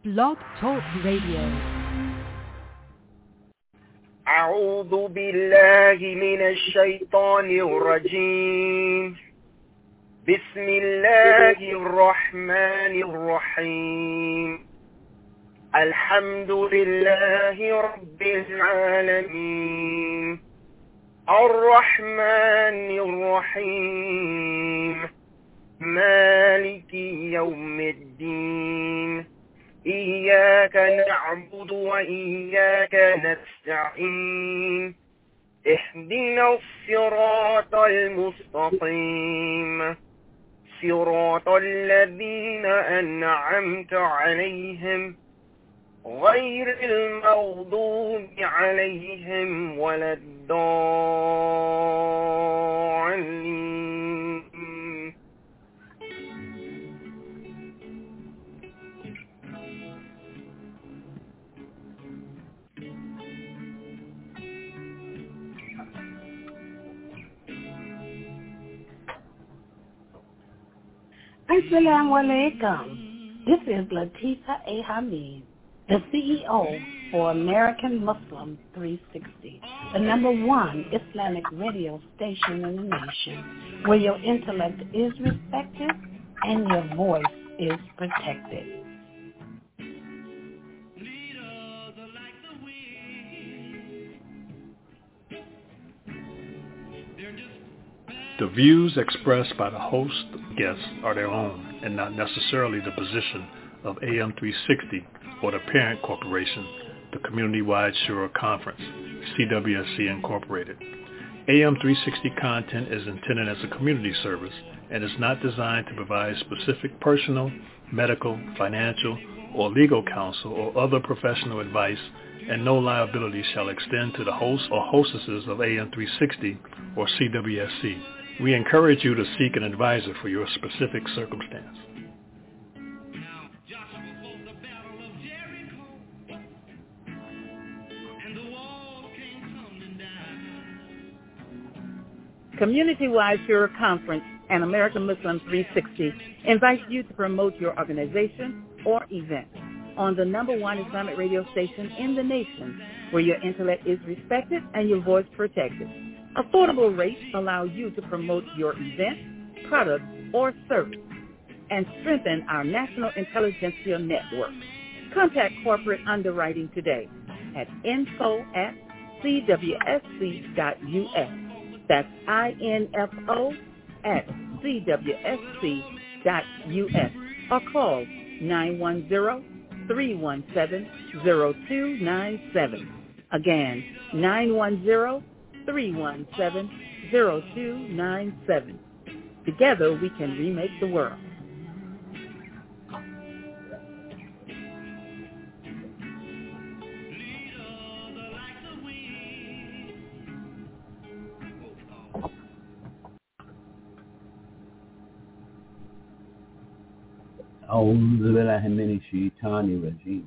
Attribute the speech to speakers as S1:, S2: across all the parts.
S1: Blog Talk Radio.
S2: أعوذ بالله من الشيطان الرجيم. بسم الله الرحمن الرحيم. الحمد لله رب العالمين الرحمن الرحيم مالك يوم الدين إياك نعبد وإياك نستعين اهدنا الصراط المستقيم صراط الذين أنعمت عليهم غير المغضوب عليهم ولا الضالين.
S3: Assalamu alaikum. This is Latifa A. Hamid, the CEO for American Muslim 360, the #1 Islamic radio station in the nation, where your intellect is respected and your voice is protected.
S4: The views expressed by the host guests are their own and not necessarily the position of AM 360 or the parent corporation, the Community-Wide Shura Conference, CWSC Incorporated. AM 360 content is intended as a community service and is not designed to provide specific personal, medical, financial, or legal counsel or other professional advice, and no liability shall extend to the host or hostesses of AM 360 or CWSC. We encourage you to seek an advisor for your specific circumstance.
S5: Community-Wide Shura Conference and American Muslim 360 invites you to promote your organization or event on the #1 Islamic radio station in the nation, where your intellect is respected and your voice protected. Affordable rates allow you to promote your event, product, or service and strengthen our national intelligentsia network. Contact corporate underwriting today at info@cwsc.us. That's info@cwsc.us, or call 910-317-0297. Again, 910-317-0297. Together we can remake the world.
S6: أعوذ بالله من الشيطان الرجيم.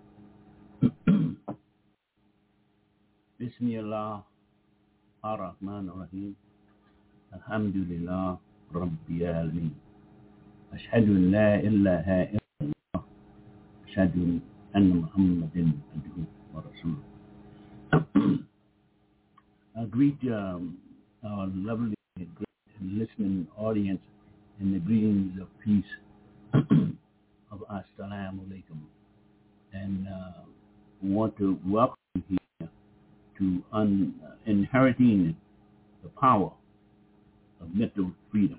S6: بسم الله الرحمن الرحيم. الحمد لله رب العالمين. أشهد أن لا إله إلا الله. أشهد أن محمدا عبده ورسوله. I greet our lovely listening audience in the greetings of peace of Assalamu alaikum, and want to welcome you here to inheriting the power of mental freedom.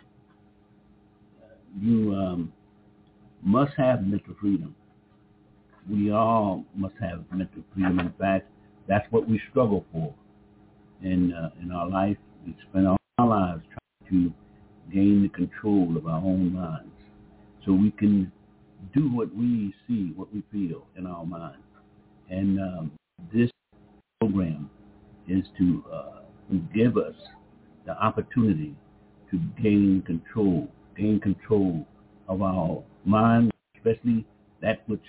S6: You must have mental freedom. We all must have mental freedom. In fact, that's what we struggle for in our life. We spend all our lives trying to gain the control of our own minds, so we can do what we see, what we feel in our mind. And this program is to give us the opportunity to gain control of our mind, especially that which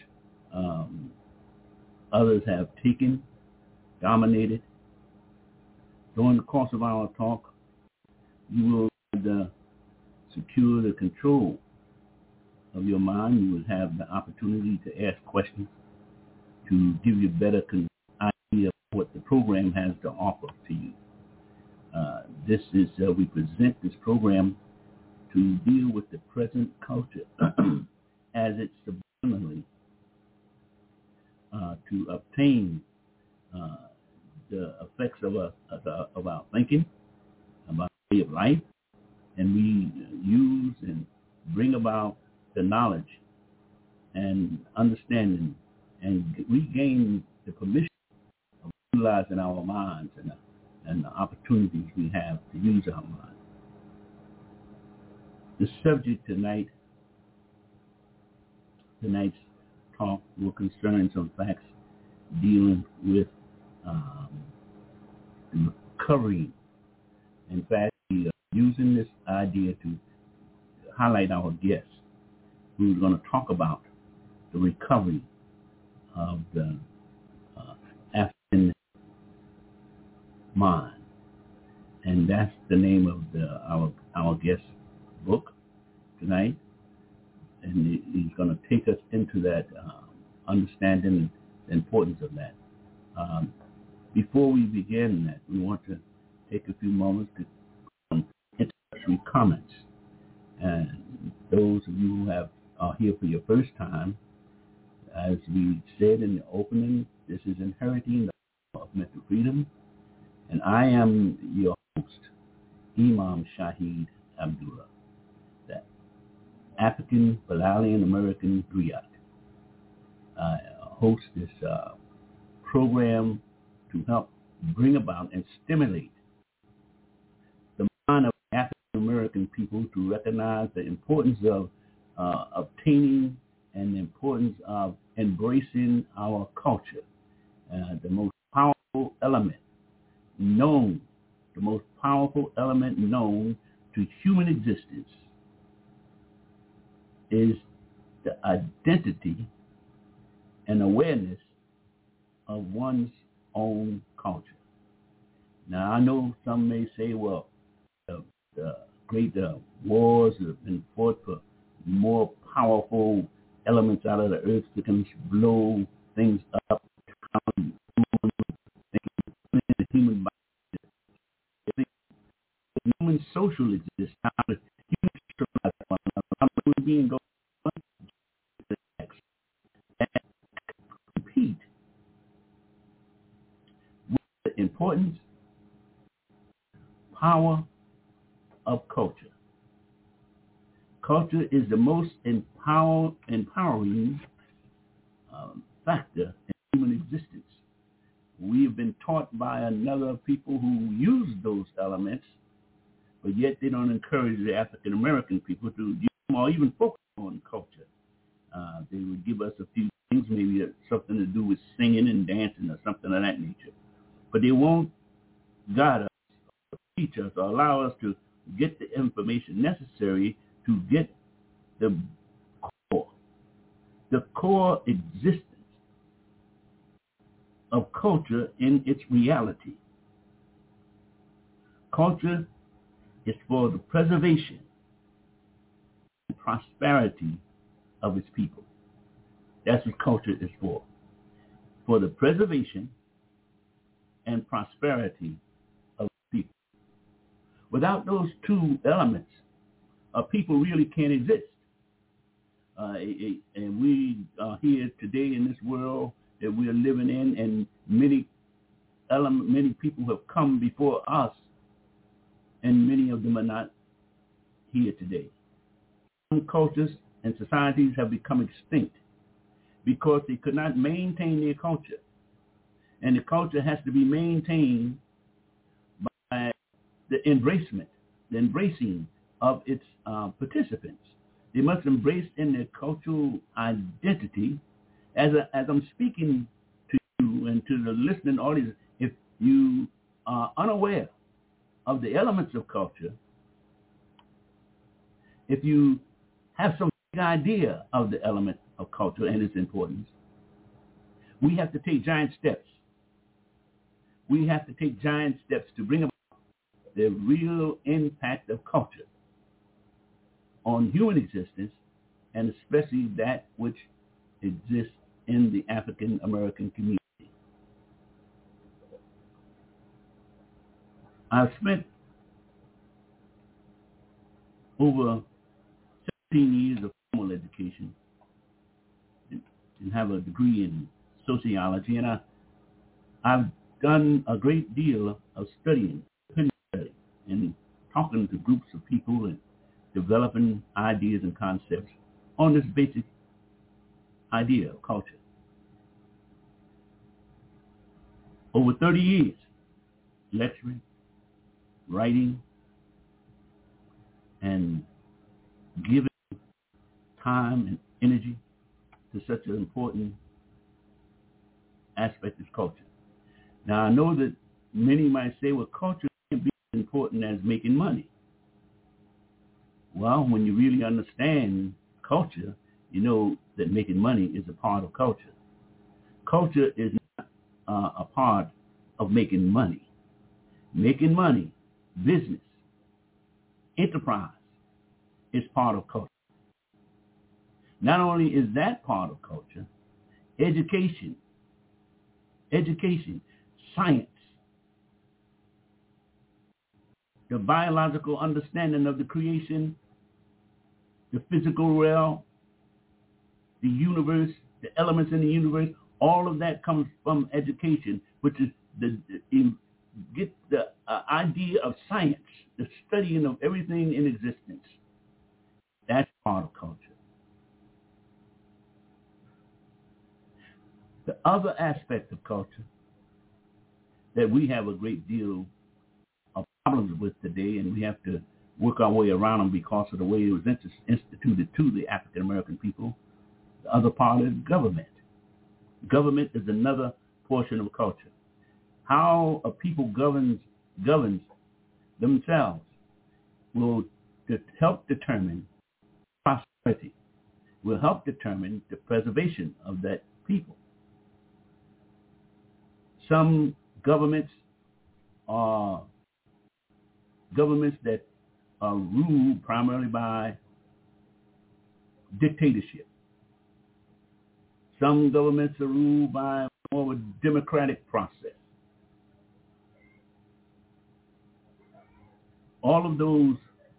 S6: others have taken, dominated. During the course of our talk, you will secure the control of your mind. You will have the opportunity to ask questions to give you a better idea of what the program has to offer to you. This is, we present this program to deal with the present culture as it's subliminally to obtain the effects of our thinking, about the way of life, and we use and bring about the knowledge and understanding and regain the permission of utilizing our minds and the opportunities we have to use our minds. The subject tonight's talk will concern some facts dealing with the recovery. In fact, we are using this idea to highlight our guests who's going to talk about the recovery of the African mind. And that's the name of our guest book tonight. And he's going to take us into that understanding the importance of that. Before we begin that, we want to take a few moments to some introductory comments. And those of you who are here for your first time, as we said in the opening, this is Inheriting the Power of Mental Freedom. And I am your host, Imam Shahid Abdullah, the African Bilalian American Griot. I host this program to help bring about and stimulate the mind of African American people to recognize the importance of obtaining and the importance of embracing our culture. The most powerful element known to human existence is the identity and awareness of one's own culture. Now, I know some may say, well, the great wars have been fought for more powerful elements out of the earth that can blow things up, the human body. The human social existence, how the human survive one another, how human beings go to the next and compete with the importance, power of culture. Culture is the most empowering factor in human existence. We have been taught by another people who use those elements, but yet they don't encourage the African American people to use them or even focus on culture. They would give us a few things, maybe something to do with singing and dancing or something of that nature, but they won't guide us, or teach us, or allow us to get the information necessary to get the core existence of culture in its reality. Culture is for the preservation and prosperity of its people. That's what culture is for the preservation and prosperity of people. Without those two elements, people really can't exist. And we are here today in this world that we are living in, and many people have come before us, and many of them are not here today. Some cultures and societies have become extinct because they could not maintain their culture. And the culture has to be maintained by the embracing of its participants. They must embrace in their cultural identity. As I'm speaking to you and to the listening audience, if you are unaware of the elements of culture, if you have some idea of the element of culture and its importance, we have to take giant steps. We have to take giant steps to bring about the real impact of culture on human existence and especially that which exists in the African American community. I've spent over 17 years of formal education and have a degree in sociology, and I've done a great deal of studying and talking to groups of people and developing ideas and concepts on this basic idea of culture. Over 30 years, lecturing, writing, and giving time and energy to such an important aspect of culture. Now, I know that many might say, well, culture can't be as important as making money. Well, when you really understand culture, you know that making money is a part of culture. Culture is not a part of making money. Making money, business, enterprise is part of culture. Not only is that part of culture, education, science, the biological understanding of the creation, the physical realm, the universe, the elements in the universe, all of that comes from education, which is get the idea of science, the studying of everything in existence. That's part of culture. The other aspect of culture that we have a great deal of problems with today, and we have to work our way around them because of the way it was instituted to the African American people, the other part is government. Government is another portion of culture. How a people governs themselves will help determine prosperity, will help determine the preservation of that people. Some governments are governments that are ruled primarily by dictatorship. Some governments are ruled by more of a democratic process. All of those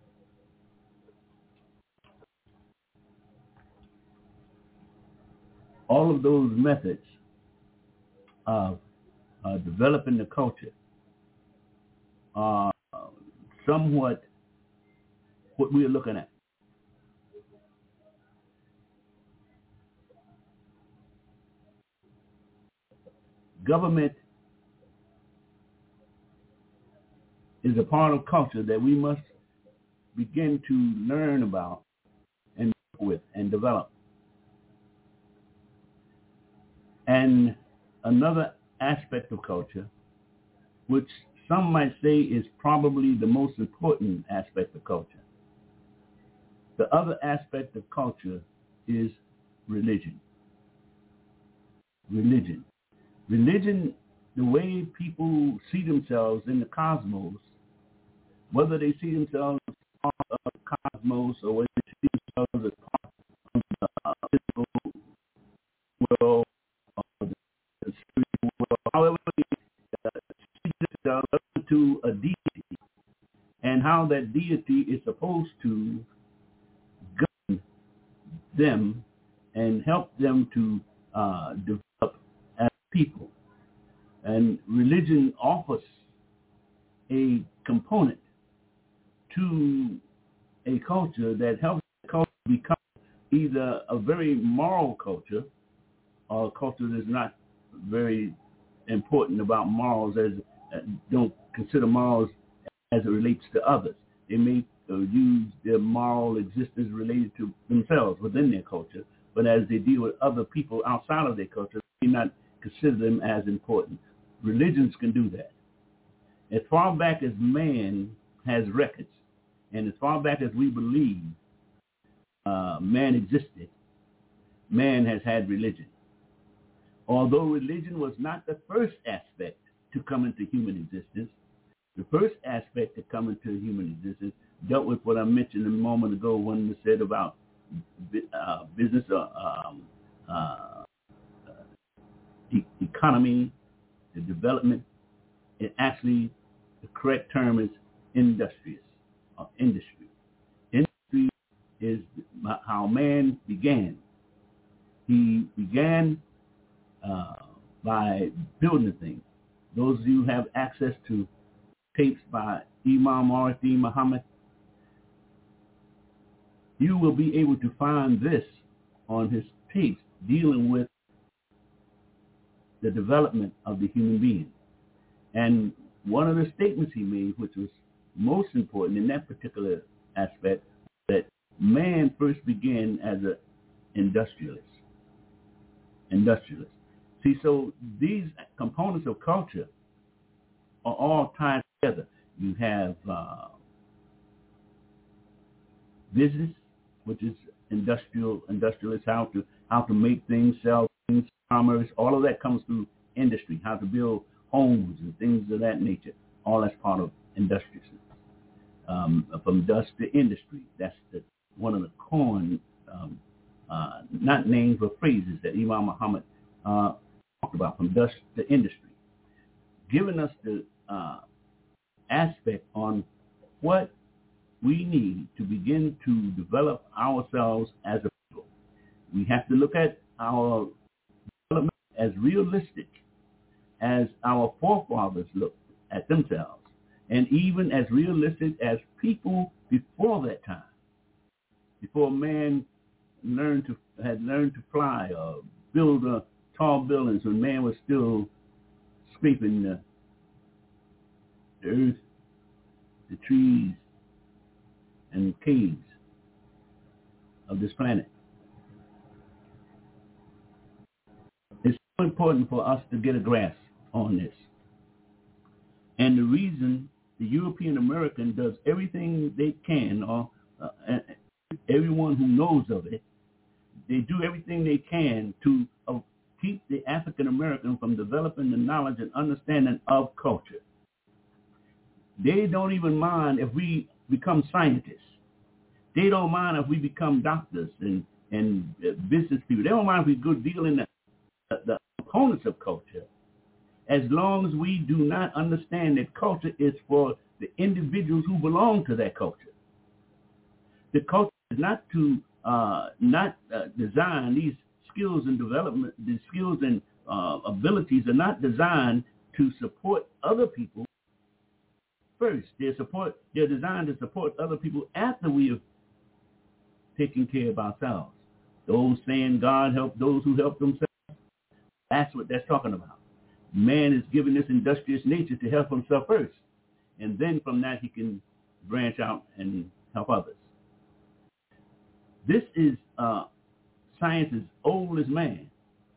S6: methods of developing the culture are somewhat what we are looking at. Government is a part of culture that we must begin to learn about and work with and develop. And another aspect of culture, which some might say is probably the most important aspect of culture. The other aspect of culture is religion. Religion, the way people see themselves in the cosmos, whether they see themselves as part of the cosmos or whether they see themselves as part of the physical world or the spiritual world, however they see themselves to a deity, and how that deity is supposed to govern them and help them to develop as people. And religion offers a component to a culture that helps the culture become either a very moral culture or a culture that's not very important about morals, as don't consider morals as it relates to others. They may use their moral existence related to themselves within their culture, but as they deal with other people outside of their culture, they may not consider them as important. Religions can do that. As far back as man has records, and as far back as we believe man existed, man has had religion. Although religion was not the first aspect to come into human existence, the first aspect to come into human existence dealt with what I mentioned a moment ago when we said about business economy, the development. It actually, the correct term is industry. Industry is how man began. He began by building things. Those of you who have access to tapes by Imam Arati Muhammad, you will be able to find this on his tapes dealing with the development of the human being. And one of the statements he made, which was most important in that particular aspect, that man first began as an industrialist. See, so these components of culture are all tied together. You have business, which is industrialist, how to make things, sell things, commerce. All of that comes through industry. How to build homes and things of that nature. All that's part of industriousness. From dust to industry. That's one of the core, not names but phrases that Imam Muhammad talked about, from dust to industry, giving us the aspect on what we need to begin to develop ourselves as a people. We have to look at our development as realistic as our forefathers looked at themselves, and even as realistic as people before that time, before man had learned to fly or build tall buildings, when man was still scraping the earth, the trees, and caves of this planet. It's so important for us to get a grasp on this. And the reason the European American does everything they can, or everyone who knows of it, they do everything they can to keep the African American from developing the knowledge and understanding of culture. They don't even mind if we become scientists. They don't mind if we become doctors and business people. They don't mind if we go deal in the components of culture, as long as we do not understand that culture is for the individuals who belong to that culture. The culture is not to design these skills and development. These skills and abilities are not designed to support other people first. They're designed to support other people after we have taken care of ourselves. Those saying God help those who help themselves. That's what that's talking about. Man is given this industrious nature to help himself first. And then from that he can branch out and help others. This is science as old as man.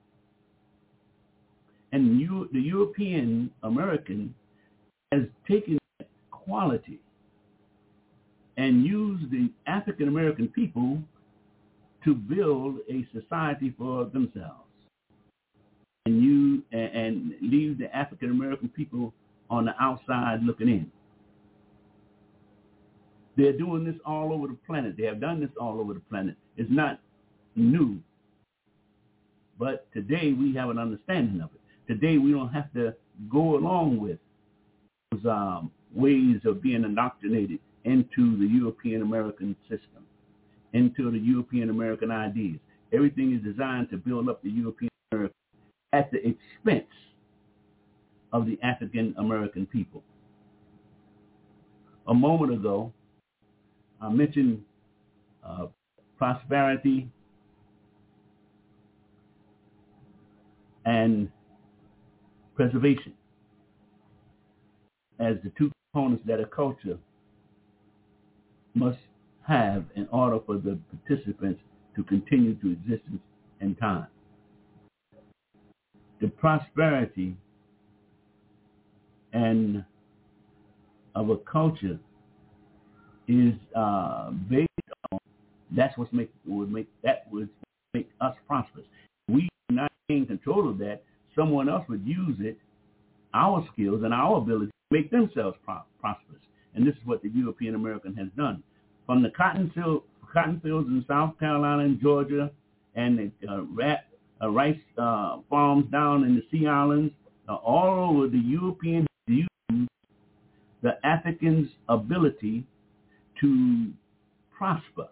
S6: And the European American has taken that quality and used the African American people to build a society for themselves. And leave the African American people on the outside looking in. They're doing this all over the planet. They have done this all over the planet. It's not new. But today we have an understanding of it. Today we don't have to go along with those ways of being indoctrinated into the European American system, into the European American ideas. Everything is designed to build up the European American at the expense of the African American people. A moment ago, I mentioned prosperity and preservation as the two components that a culture must have in order for the participants to continue to existence in time. The prosperity and of a culture is based on would make us prosperous. We do not gain control of that. Someone else would use it, our skills and our ability, to make themselves prosperous. And this is what the European American has done. From the cotton cotton fields in South Carolina and Georgia, and the rice farms down in the Sea Islands, all over the Europeans use the Africans' ability to prosper.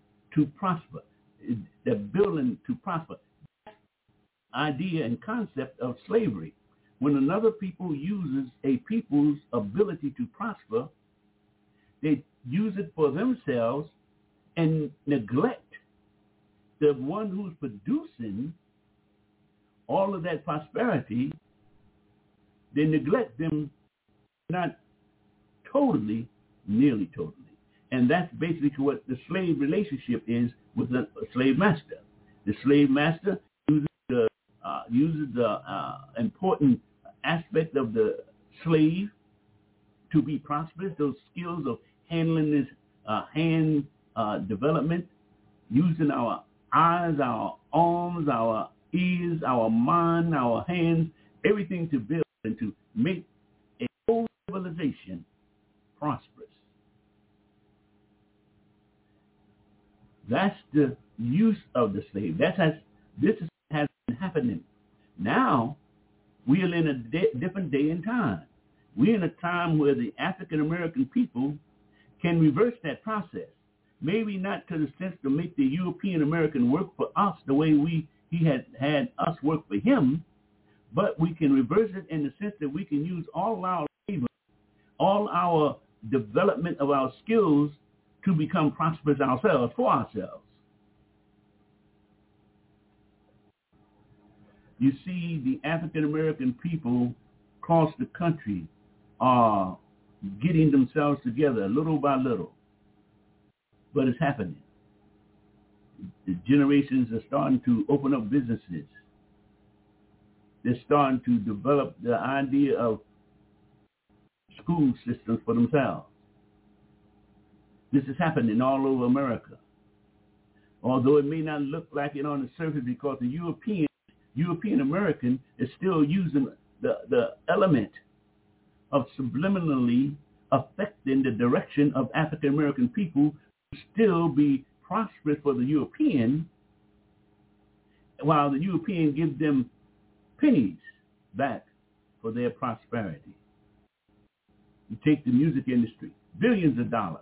S6: They're building to prosper. Idea and concept of slavery. When another people uses a people's ability to prosper, they use it for themselves and neglect the one who's producing all of that prosperity. They neglect them, not totally, nearly totally. And that's basically what the slave relationship is with a slave master. The slave master uses the important aspect of the slave to be prosperous, those skills of handling this hand development, using our eyes, our arms, our ears, our mind, our hands, everything to build and to make a whole civilization prosperous. That's the use of the slave. This has been happening. Now, we are in a different day and time. We're in a time where the African American people can reverse that process. Maybe not to the sense to make the European American work for us the way he had us work for him, but we can reverse it in the sense that we can use all our labor, all our development of our skills to become prosperous ourselves, for ourselves. You see, the African American people across the country are getting themselves together little by little. But it's happening. The generations are starting to open up businesses. They're starting to develop the idea of school systems for themselves. This is happening all over America. Although it may not look like it on the surface, because the European American is still using the element of subliminally affecting the direction of African American people to still be prosperous for the European, while the European gives them pennies back for their prosperity. You take the music industry, billions of dollars.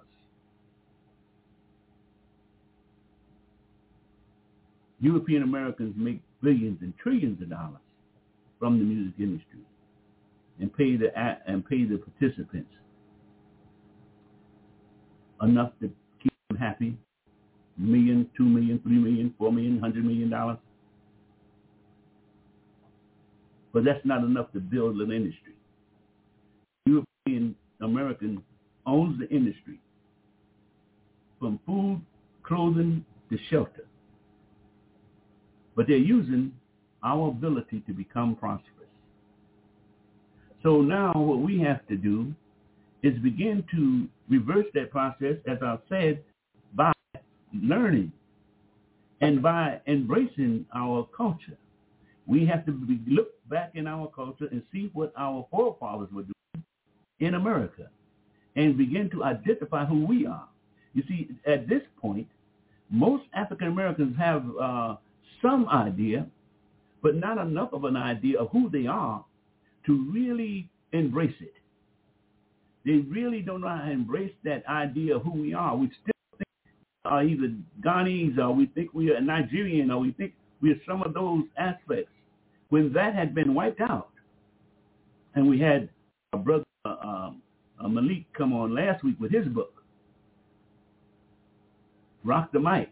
S6: European Americans make billions and trillions of dollars from the music industry, and pay the participants enough to keep them happy. $1 million, $2 million, $3 million, $4 million, $100 million. But that's not enough to build an industry. European American owns the industry, from food, clothing, to shelter. But they're using our ability to become prosperous. So now what we have to do is begin to reverse that process, as I said, by learning and by embracing our culture. We have to look back in our culture and see what our forefathers were doing in America and begin to identify who we are. You see, at this point, most African Americans have some idea, but not enough of an idea of who they are to really embrace it. They really don't know how to embrace that idea of who we are. We still think we are either Ghanese, or we think we are Nigerian, or we think we are some of those aspects, when that had been wiped out. And we had our brother Malik come on last week with his book, Rock the Mic.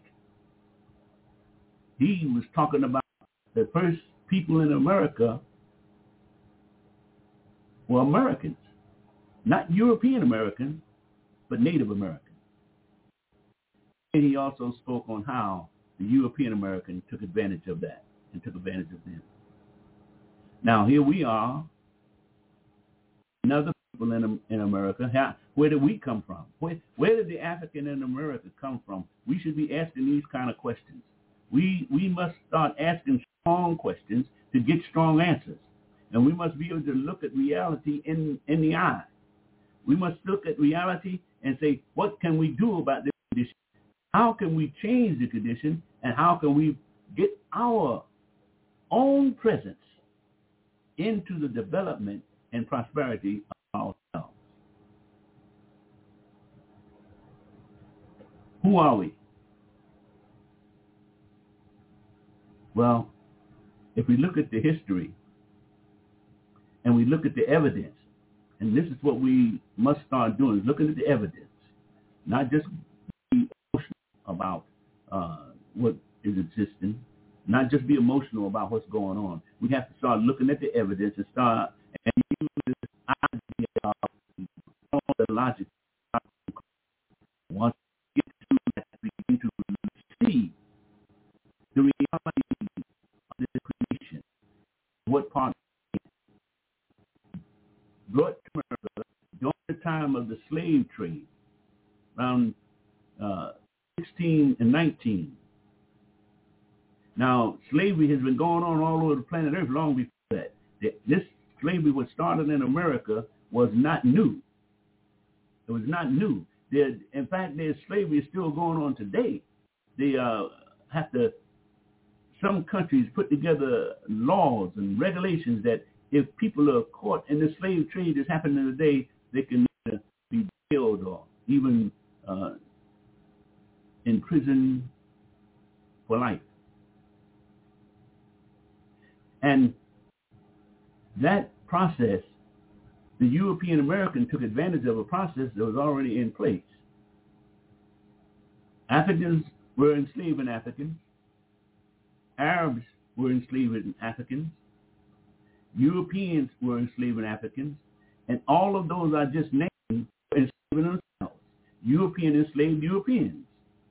S6: He was talking about the first people in America were Americans, not European Americans, but Native Americans. And he also spoke on how the European American took advantage of that and took advantage of them. Now here we are, another people in America. Where did we come from? Where did the African in America come from? We should be asking these kind of questions. We must start asking strong questions to get strong answers. And we must be able to look at reality in the eye. We must look at reality and say, what can we do about this condition? How can we change the condition, and how can we get our own presence into the development and prosperity of ourselves? Who are we? Well, if we look at the history and we look at the evidence, and this is what we must start doing, is looking at the evidence, not just be emotional about what is existing, not just be emotional about what's going on. We have to start looking at the evidence and start and use this idea of the logic. Once we get to that, we begin to see the reality of this creation, what part brought to America during the time of the slave trade, around 16 and 19. Now, slavery has been going on all over the planet Earth long before that. This slavery, was started in America, was not new. It was not new. In fact, there's slavery is still going on today. They have to, some countries put together laws and regulations that if people are caught in the slave trade that's happening today, they can be jailed or even in prison for life. And that process, the European American took advantage of a process that was already in place. Africans were enslaving Africans. Arabs were enslaving Africans. Europeans were enslaving Africans. And all of those I just named were enslaving themselves. European enslaved Europeans.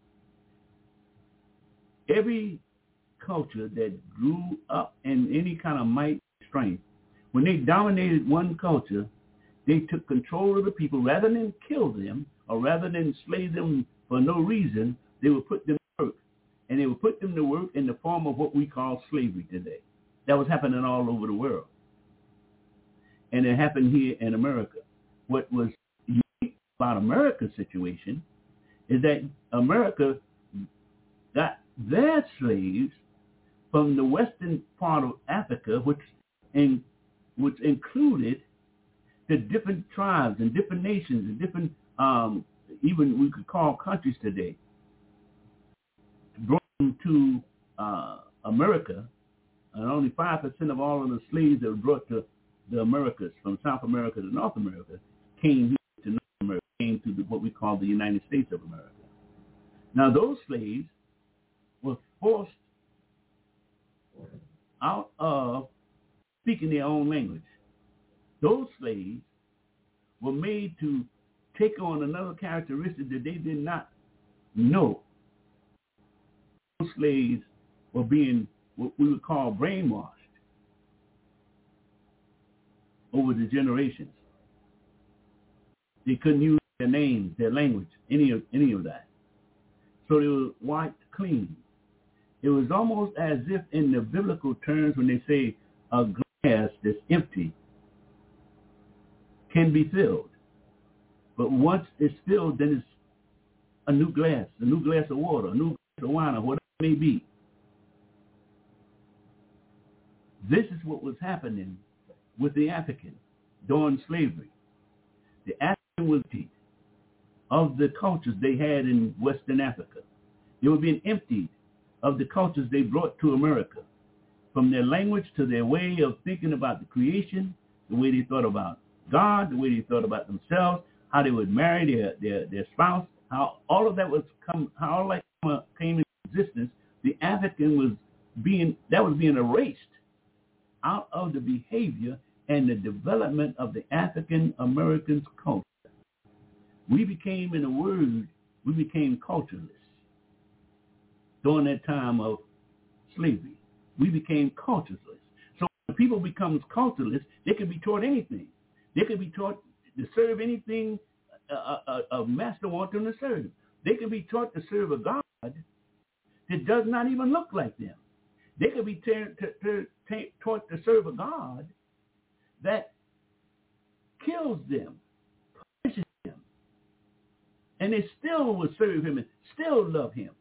S6: Every culture that grew up in any kind of might and strength, when they dominated one culture, they took control of the people. Rather than kill them or rather than slave them for no reason, they would put them to work. And they would put them to work in the form of what we call slavery today. That was happening all over the world. And it happened here in America. What was unique about America's situation is that America got their slaves from the western part of Africa, which included the different tribes and different nations and different, even we could call countries today, brought them to America, and only 5% of all of the slaves that were brought to the Americas, from South America to North America, came here to North America, came to what we call the United States of America. Now, those slaves were forced out of speaking their own language. Those slaves were made to take on another characteristic that they did not know. Those slaves were being what we would call brainwashed over the generations. They couldn't use their names, their language, any of that. So they were wiped clean. It was almost as if in the biblical terms when they say a glass that's empty can be filled. But once it's filled, then it's a new glass of water, a new glass of wine, or whatever it may be. This is what was happening with the African during slavery. The African was emptied of the cultures they had in Western Africa. They were being emptied of the cultures they brought to America, from their language to their way of thinking about the creation, the way they thought about God, the way they thought about themselves, how they would marry their spouse, how all of that came into existence. The African was being erased out of the behavior and the development of the African Americans' culture. We became cultureless during that time of slavery. We became cultureless. So when people become cultureless, they can be taught anything. They can be taught to serve anything a master wants them to serve. They can be taught to serve a God that does not even look like them. They can be taught to serve a God that kills them, punishes them, And they still would serve him and still love him.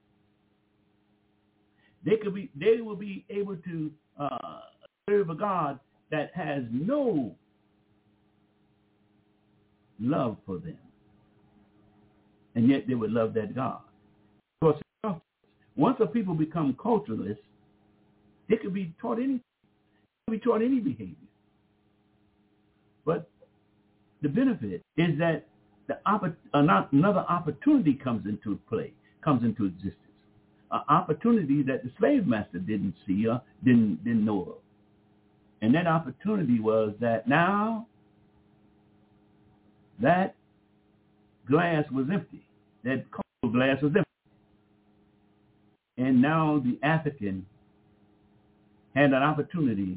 S6: They will be able to serve a God that has no love for them. And yet they would love that God. Because once a people become culturalists, they could be taught any behavior. But the benefit is that another opportunity comes into play, comes into existence. An opportunity that the slave master didn't see or didn't know of. And that opportunity was that now that glass was empty. That cold glass was empty. And now the African had an opportunity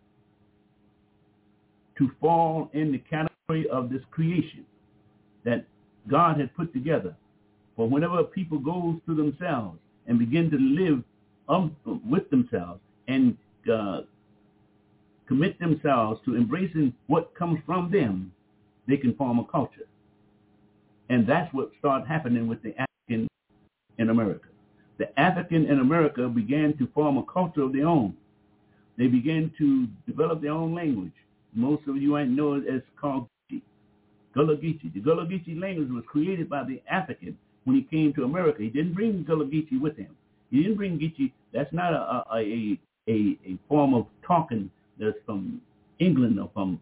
S6: to fall in the category of this creation that God had put together. For whenever people go to themselves and begin to live with themselves and commit themselves to embracing what comes from them, they can form a culture. And that's what started happening with the African in America. The African in America began to form a culture of their own. They began to develop their own language. Most of you might know it as called Gullah Geechee. The Gullah Geechee language was created by the African when he came to America. He didn't bring Gullah Geechee with him. He didn't bring Geechee. That's not a form of talking that's from England or from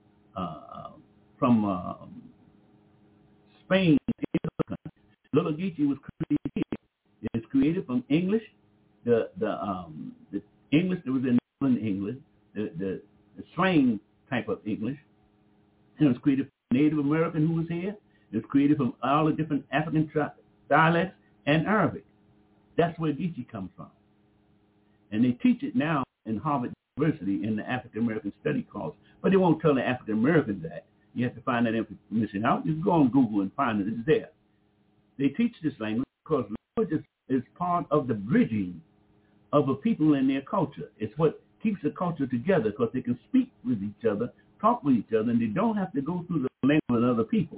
S6: Spain. Gullah Geechee was created here. It was created from English, the English that was in Northern England, the slang type of English. And it was created from Native American who was here. It was created from all the different African dialects and Arabic. That's where Geechee comes from. And they teach it now in Harvard University in the African American Study course. But they won't tell the African Americans that. You have to find that information out. You can go on Google and find it. It's there. They teach this language because language is part of the bridging of a people and their culture. It's what keeps the culture together because they can speak with each other, talk with each other, and they don't have to go through the language of other people.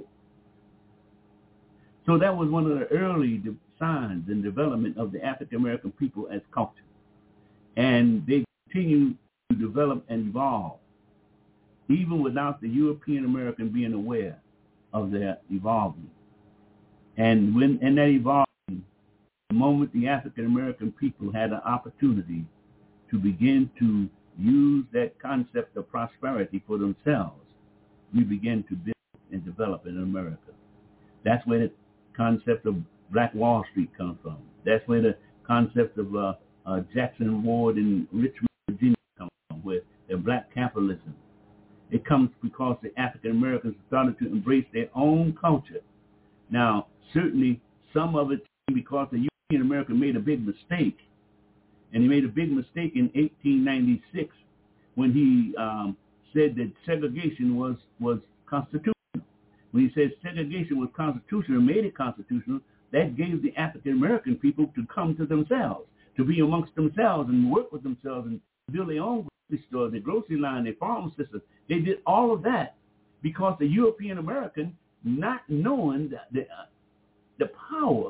S6: So that was one of the early signs and development of the African American people as culture. And they continue to develop and evolve, even without the European American being aware of their evolving. And when in that evolving, the moment the African American people had an opportunity to begin to use that concept of prosperity for themselves, we began to build and develop in America. That's where the concept of Black Wall Street comes from. That's where the concept of Jackson Ward in Richmond, Virginia comes from, where the black capitalism. It comes because the African Americans started to embrace their own culture. Now, certainly some of it came because the European American made a big mistake. And he made a big mistake in 1896 when he said that segregation was constitutional. When he said segregation was constitutional, made it constitutional, that gave the African American people to come to themselves, to be amongst themselves and work with themselves and build their own grocery store, their grocery line, their farm system. They did all of that because the European American, not knowing the power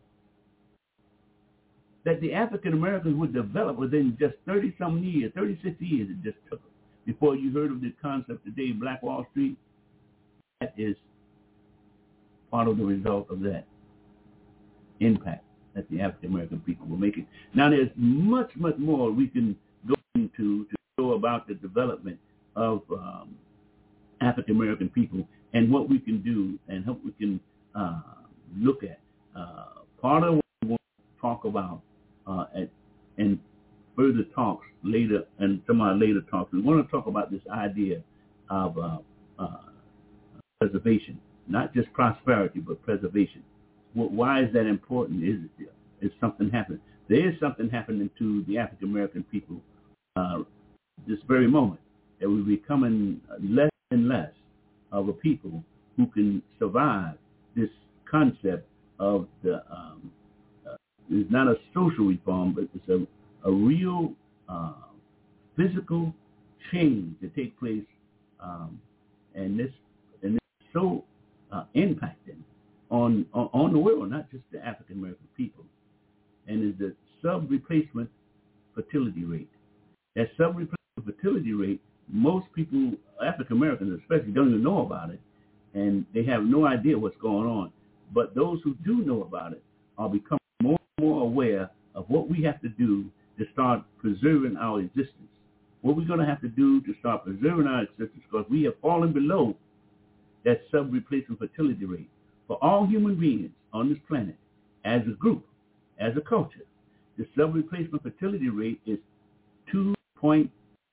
S6: that the African Americans would develop within just 30-some years, 36 years it just took before you heard of the concept today, Black Wall Street. That is part of the result of that impact that the African American people were making. Now there's much, much more we can go into to show about the development of African American people and what we can do and what we can look at. Part of what we want to talk about and further talks later, and some of our later talks, we want to talk about this idea of preservation, not just prosperity, but preservation. Why is that important? Is something happening? There is something happening to the African American people this very moment, that we're becoming less and less of a people who can survive this concept of the it's not a social reform, but it's a real physical change to take place, and this is so impacting on the world, not just the African American people, and is the sub-replacement fertility rate. That sub-replacement fertility rate, most people, African Americans especially, don't even know about it, and they have no idea what's going on. But those who do know about it are becoming more and more aware of what we have to do to start preserving our existence. What we're going to have to do to start preserving our existence, because we have fallen below that sub-replacement fertility rate. For all human beings on this planet, as a group, as a culture, the sub-replacement fertility rate is 2.15.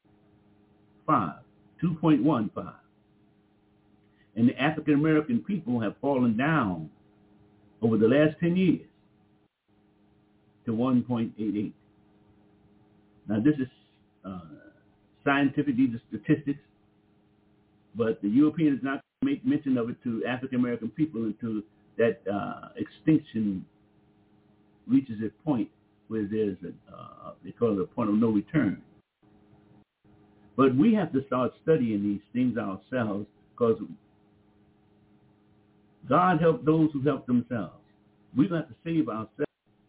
S6: And the African American people have fallen down over the last 10 years to 1.88. Now this is scientific, these are statistics, but the Europeans not make mention of it to African American people until that extinction reaches a point where there's they call it a point of no return. But we have to start studying these things ourselves, because God helped those who help themselves. We're going to have to save ourselves.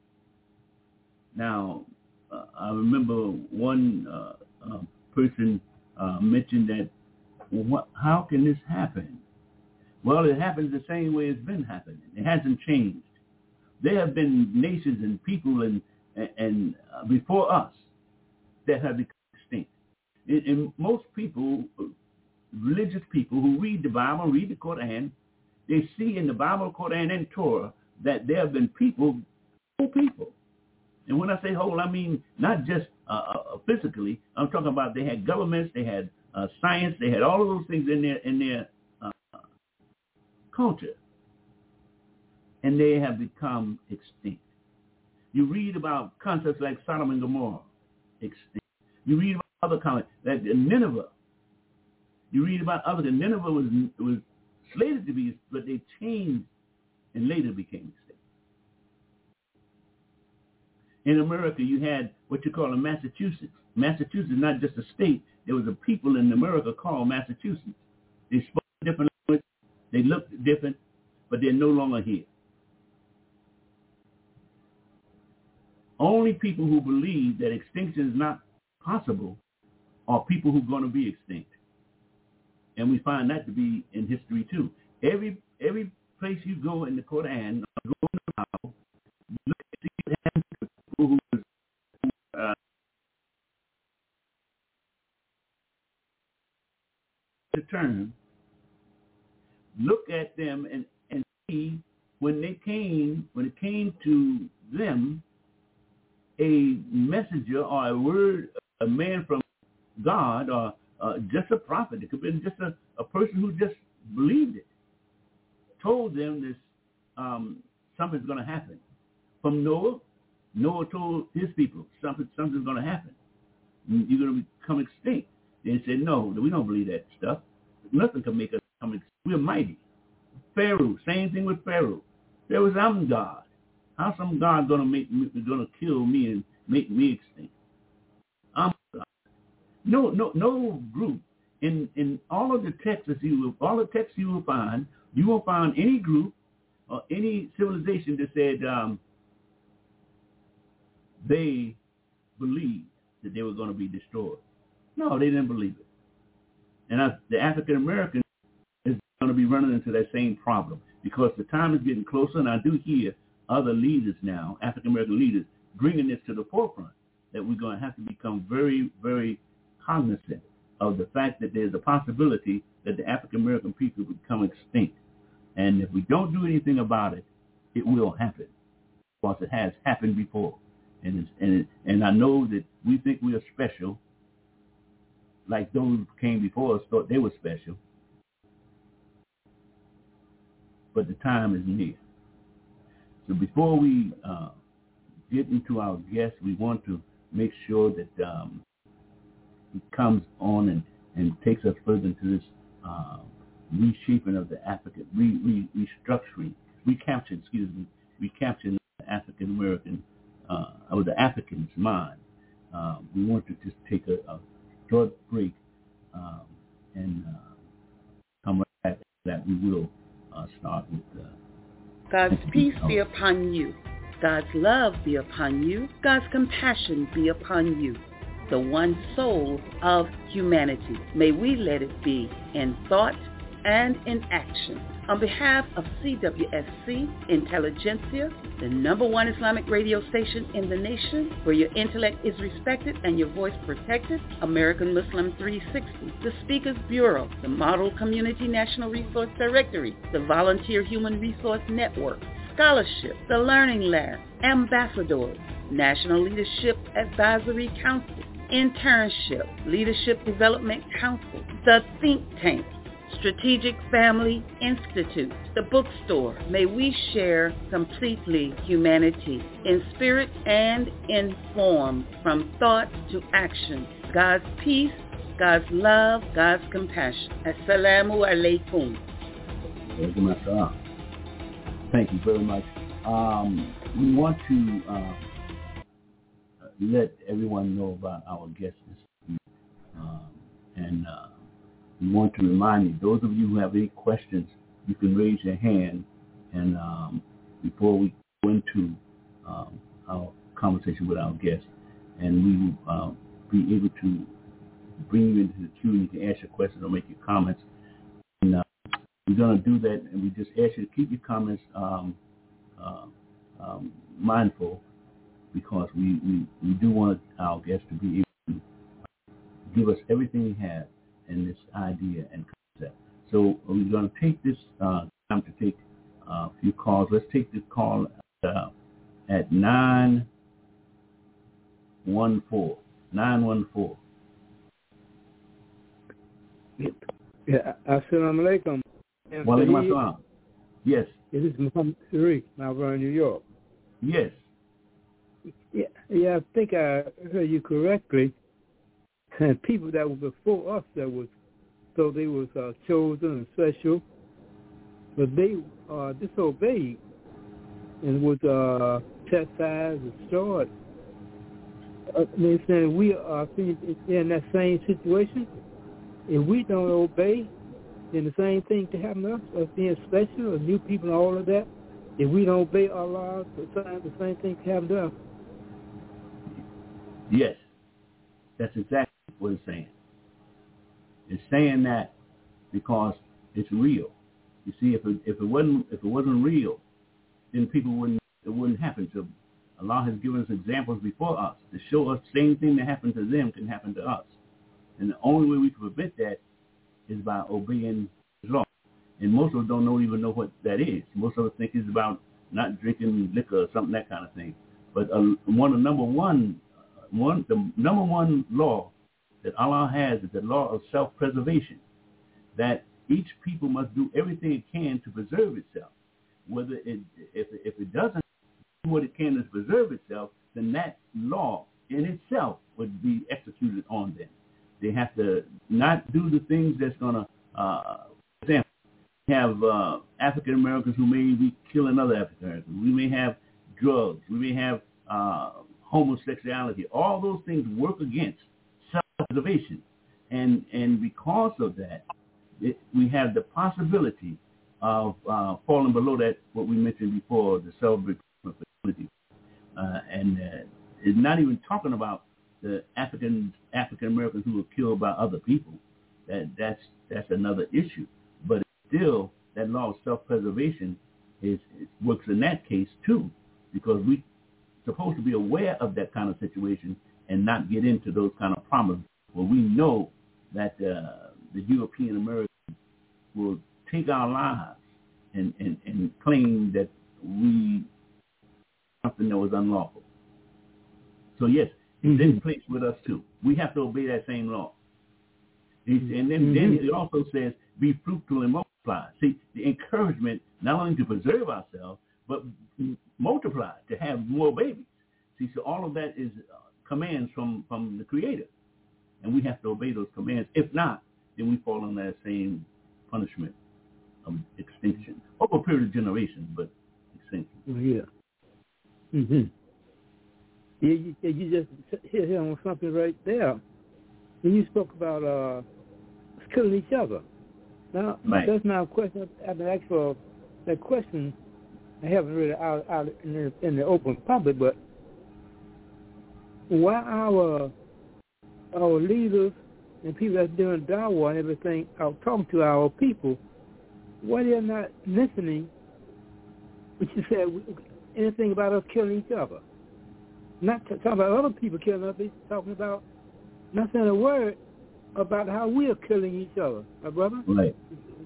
S6: Now, I remember one person mentioned that, how can this happen? Well, it happens the same way it's been happening. It hasn't changed. There have been nations and people and before us that have become extinct. And most people, religious people who read the Bible, read the Quran, they see in the Bible, Quran, and Torah that there have been people, whole people. And when I say whole, I mean not just physically. I'm talking about they had governments, they had science, they had all of those things in their culture, and they have become extinct. You read about concepts like Sodom and Gomorrah, extinct. You read about other concepts like Nineveh. You read about others. And Nineveh was slated to be, but they changed and later became extinct. In America, you had what you call a Massachusetts. Massachusetts is not just a state. There was a people in America called Massachusetts. They spoke different language. They looked different, but they're no longer here. Only people who believe that extinction is not possible are people who are going to be extinct. And we find that to be in history too. Every place you go in the Quran, or go in the Bible, look at what happened to people who the term. Look at them and see when it came to them, a messenger or a word, a man from God, or just a prophet. It could have been just a person who just believed it, told them this, something's going to happen. From Noah told his people, something's going to happen. You're going to become extinct. They said, no, we don't believe that stuff. Nothing can make us become extinct. We're mighty. Pharaoh, same thing with Pharaoh. There was, I'm God. How's some God going to kill me and make me extinct? I'm God. No group in all of the texts you will find, you won't find any group or any civilization that said they believed that they were going to be destroyed. No, they didn't believe it. And the African American is going to be running into that same problem, because the time is getting closer, and I do hear other leaders now, African American leaders, bringing this to the forefront, that we're going to have to become very, very cognizant of the fact that there's a possibility that the African American people become extinct. And if we don't do anything about it, it will happen, because it has happened before. And I know that we think we are special, like those who came before us thought they were special. But the time is near. So before we get into our guest, we want to make sure that he comes on and takes us further into this reshaping of the African, restructuring, recapturing the African American, or the African's mind. We want to just take a short break and come right back to that. We will start with
S1: God's peace be upon you. God's love be upon you. God's compassion be upon you. The one soul of humanity. May we let it be in thought and in action. On behalf of CWSC Intelligentsia, the #1 Islamic radio station in the nation, where your intellect is respected and your voice protected, American Muslim 360, the Speakers Bureau, the Model Community National Resource Directory, the Volunteer Human Resource Network, Scholarship, the Learning Lab, Ambassadors, National Leadership Advisory Council, Internship, Leadership Development Council, the Think Tank, Strategic Family Institute, the bookstore. May we share completely humanity in spirit and in form, from thought to action. God's peace, God's love, God's compassion. Assalamu alaikum.
S6: Thank you very much. We want to let everyone know about our guest this week. And we want to remind you, those of you who have any questions, you can raise your hand. And before we go into our conversation with our guest, and we will be able to bring you into the queue, and you can ask your questions or make your comments. And we're going to do that, and we just ask you to keep your comments mindful, because we do want our guests to be able to give us everything we have in this idea and concept. So we're going to take this time to take a few calls. Let's take this call at 914. 914.
S7: Yeah, assalamu alaikum.
S6: Walaikum assalam. Yes.
S7: This is Muhammad Sharif, Mount Vernon, New York.
S6: Yes.
S7: Yeah, I think I heard you correctly. And people that were before us, they was chosen and special, but they disobeyed and was chastised and destroyed. They're saying we are in that same situation. If we don't obey, then the same thing can happen to us, us being special, or new people and all of that. If we don't obey Allah, the same thing can happen to us.
S6: Yes, that's exactly what it's saying. It's saying that because it's real. You see, if it wasn't real, then it wouldn't happen to them. Allah has given us examples before us to show us the same thing that happened to them can happen to us. And the only way we can prevent that is by obeying His law. And most of us don't even know what that is. Most of us think it's about not drinking liquor or something, that kind of thing. But the number one law that Allah has is the law of self-preservation, that each people must do everything it can to preserve itself. Whether if it doesn't do what it can to preserve itself, then that law in itself would be executed on them. They have to not do the things that's going to, for example, have African Americans who may be killing other African Americans. We may have drugs. We may have homosexuality. All those things work against self-preservation. And because of that, we have the possibility of falling below that, what we mentioned before, the self-preservation. And it's not even talking about the African Americans who were killed by other people. That's another issue. But still, that law of self-preservation works in that case too, because we're supposed to be aware of that kind of situation and not get into those kind of problems where we know that the European Americans will take our lives and claim that we something that was unlawful. So yes, it takes place with us too. We have to obey that same law. And then it also says, be fruitful and multiply. See, the encouragement not only to preserve ourselves, but multiply, to have more babies. See, so all of that is commands from the Creator. And we have to obey those commands. If not, then we fall on that same punishment of extinction. Over a period of generations, but extinction.
S7: Yeah. Mm-hmm. Yeah, you just hit on something right there. When you spoke about killing each other. Now, right. That's now a question. I've been asked for that question I haven't really out in the open public, but why our leaders and people that's doing dawah and everything are talking to our people, why they're not listening, which you said anything about us killing each other. Not talking about other people killing us, they're talking about not saying a word about how we're killing each other, my brother.
S6: Right.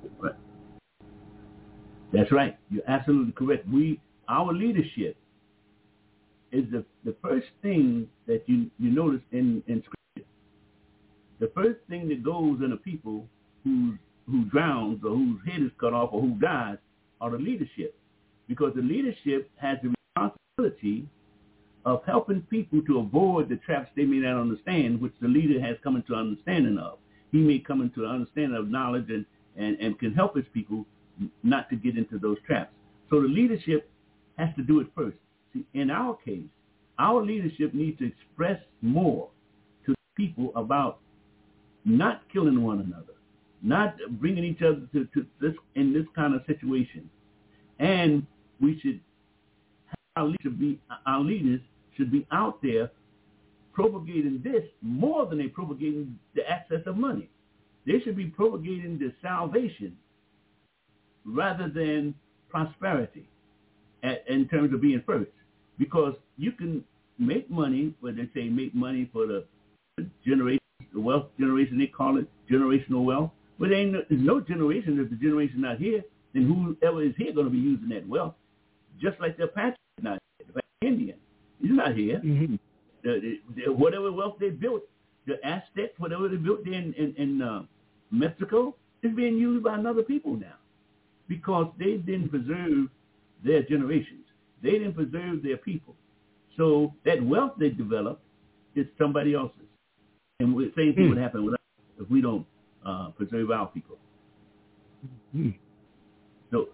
S6: That's right. You're absolutely correct. Our leadership is the first thing that you notice in Scripture. The first thing that goes in a people who drowns or whose head is cut off or who dies are the leadership, because the leadership has the responsibility of helping people to avoid the traps they may not understand, which the leader has come into understanding of. He may come into an understanding of knowledge and can help his people not to get into those traps. So the leadership has to do it first. See, in our case, our leadership needs to express more to people about not killing one another, not bringing each other to this in this kind of situation. And we should our leaders should be out there propagating this more than they propagating the access of money. They should be propagating the salvation rather than prosperity in terms of being first. Because you can make money, what they say, make money for the generation, the wealth generation, they call it generational wealth. But there's no generation. If the generation not here, then whoever is here going to be using that wealth. Just like the Apache is not here. The Indian, he's not here. Mm-hmm. Whatever wealth they built, the Aztecs, whatever they built there in Mexico, is being used by another people now, because they didn't preserve their generations. They didn't preserve their people. So that wealth they developed is somebody else's. And the same thing would happen with us if we don't preserve our people. Mm-hmm. So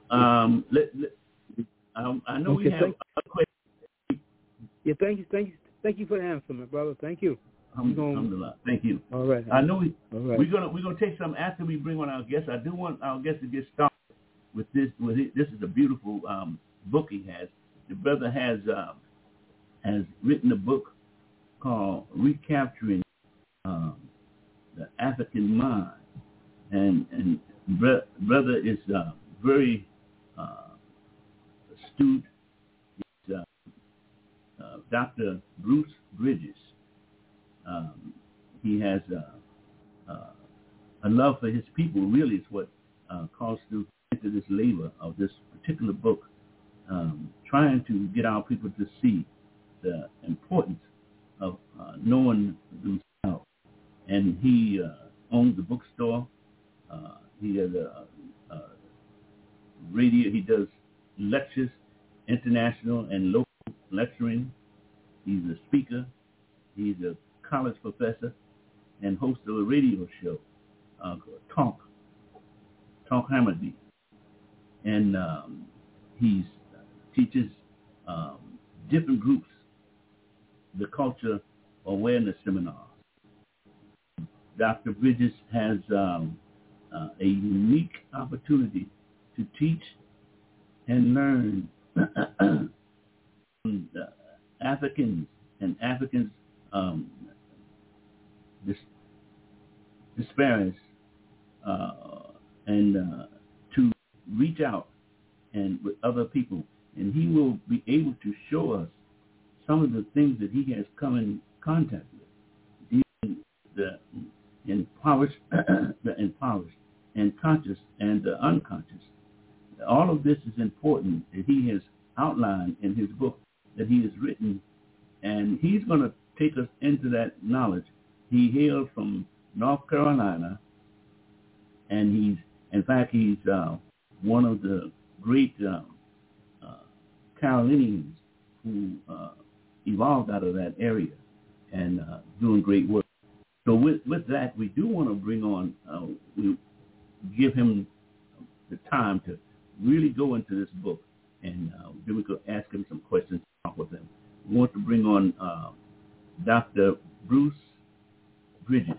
S6: I know we have other questions.
S7: Yeah, thank you for the answer, my brother. Thank you.
S6: Alhamdulillah. Thank you.
S7: All right.
S6: I know we're gonna take some after we bring on our guests. I do want our guests to get started with this. This is a beautiful book he has. The brother has written a book called Recapturing the African Mind, and brother is very astute. He's Dr. Bruce Bridges. He has a love for his people. Really, is what caused him into this labor of this particular book, trying to get our people to see the importance of knowing themselves. And he owns a bookstore. He has a radio. He does lectures, international and local lecturing. He's a speaker. He's a college professor and host of a radio show called Talk Hamadi. And he teaches different groups the culture awareness seminars. Dr. Bridges has a unique opportunity to teach and learn Africans and Africans disparities and to reach out and with other people, and he will be able to show us some of the things that he has come in contact with, even the impoverished and conscious and the unconscious. All of this is important that he has outlined in his book that he has written, and he's going to take us into that knowledge. He hails from North Carolina, and he's one of the great Carolinians who evolved out of that area and doing great work. So with that, we do want to bring on, we give him the time to really go into this book, and then we could ask him some questions, talk with him. We want to bring on Dr. Bruce Bridges.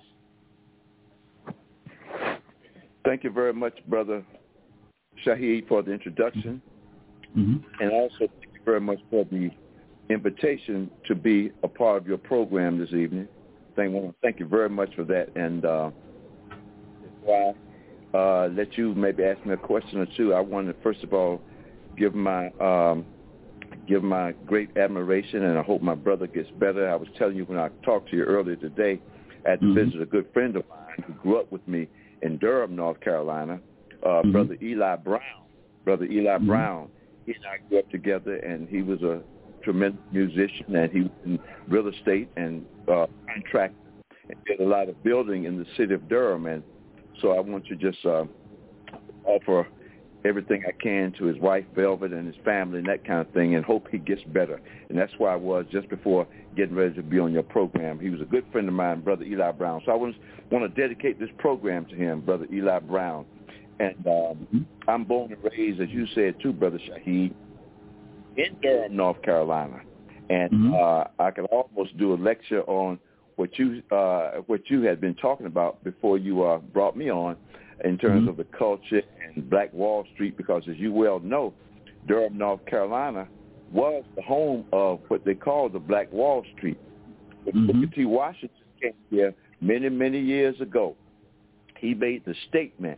S8: Thank you very much, Brother Shahid, for the introduction. And also, thank you very much for the invitation to be a part of your program this evening. I want to thank you very much for that. And before I let you maybe ask me a question or two, I want to first of all give my great admiration, and I hope my brother gets better. I was telling you when I talked to you earlier today, I had to visit a good friend of mine who grew up with me in Durham, North Carolina, Brother Eli Brown. Brother Eli Brown, he and I grew up together, and he was a tremendous musician, and he was in real estate and contracted and did a lot of building in the city of Durham. And so I want to just offer everything I can to his wife, Velvet, and his family and that kind of thing, and hope he gets better. And that's why I was just before getting ready to be on your program. He was a good friend of mine, Brother Eli Brown. So I want to dedicate this program to him, Brother Eli Brown. And I'm born and raised, as you said, too, Brother Shaheed, in Durham, North Carolina. And I could almost do a lecture on what you had been talking about before you brought me on, in terms of the culture and Black Wall Street, because as you well know, Durham, North Carolina was the home of what they call the Black Wall Street. When Booker T. Washington came here many, many years ago, he made the statement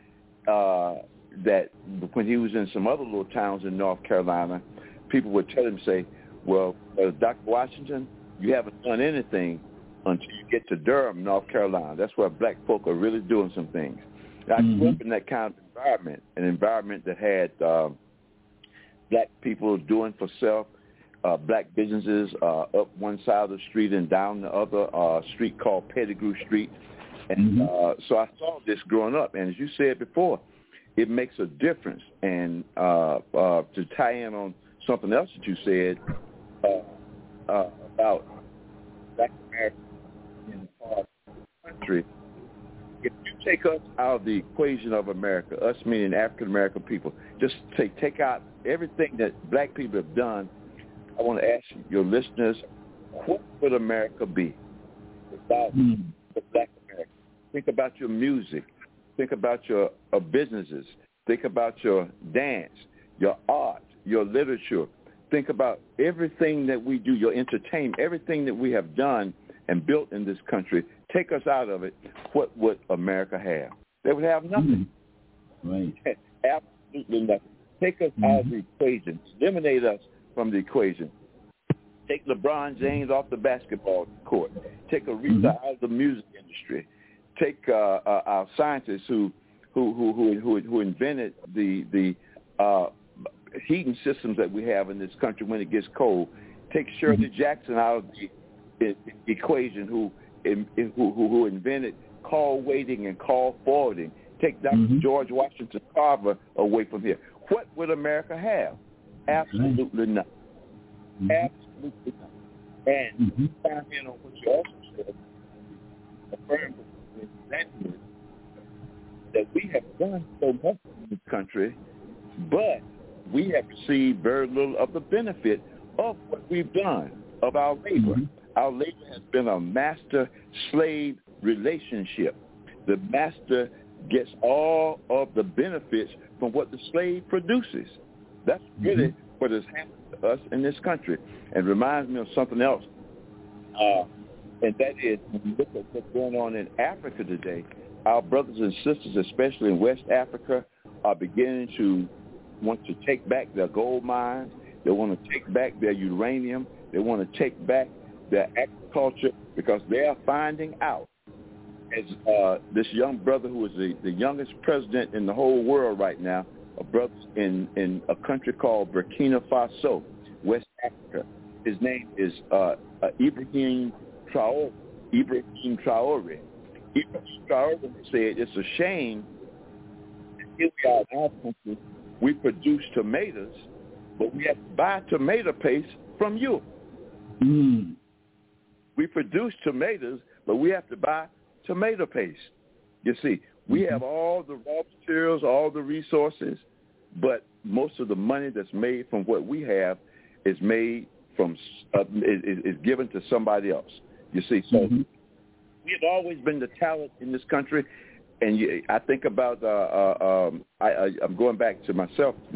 S8: that when he was in some other little towns in North Carolina, people would tell him, say, well, Dr. Washington, you haven't done anything until you get to Durham, North Carolina. That's where black folk are really doing some things. I grew up in that kind of environment, an environment that had black people doing for self, black businesses up one side of the street and down the other street called Pettigrew Street. And so I saw this growing up. And as you said before, it makes a difference. And to tie in on something else that you said about black America in the country, if you take us out of the equation of America, us meaning African-American people, just take out everything that black people have done, I want to ask your listeners, what would America be without the black America? Think about your music. Think about your businesses. Think about your dance, your art, your literature. Think about everything that we do, your entertainment, everything that we have done and built in this country. Take us out of it, what would America have? They would have nothing.
S6: Right.
S8: Absolutely nothing. Take us out of the equation. Eliminate us from the equation. Take LeBron James off the basketball court. Take Aretha out of the music industry. Take our scientists who invented the heating systems that we have in this country when it gets cold. Take Shirley Jackson out of the equation, who invented call waiting and call forwarding. Take Dr. George Washington Carver away from here. What would America have? Absolutely nothing. Absolutely nothing. And chime in on what you also said, affirm that we have done so much in this country, but we have received very little of the benefit of what we've done, of our labor. Our labor has been a master-slave relationship. The master gets all of the benefits from what the slave produces. That's really what has happened to us in this country. And reminds me of something else, and that is, when you look at what's going on in Africa today, our brothers and sisters, especially in West Africa, are beginning to want to take back their gold mines. They want to take back their uranium. They want to take back their agriculture, because they are finding out, as this young brother who is the youngest president in the whole world right now, a brother in a country called Burkina Faso, West Africa. His name is Ibrahim Traore. Ibrahim Traore said, it's a shame that here we are in our country, we produce tomatoes, but we have to buy tomato paste from you. We produce tomatoes, but we have to buy tomato paste. You see, we have all the raw materials, all the resources, but most of the money that's made from what we have is made from is given to somebody else. You see, so we have always been the talent in this country, and I think about I'm going back to myself now.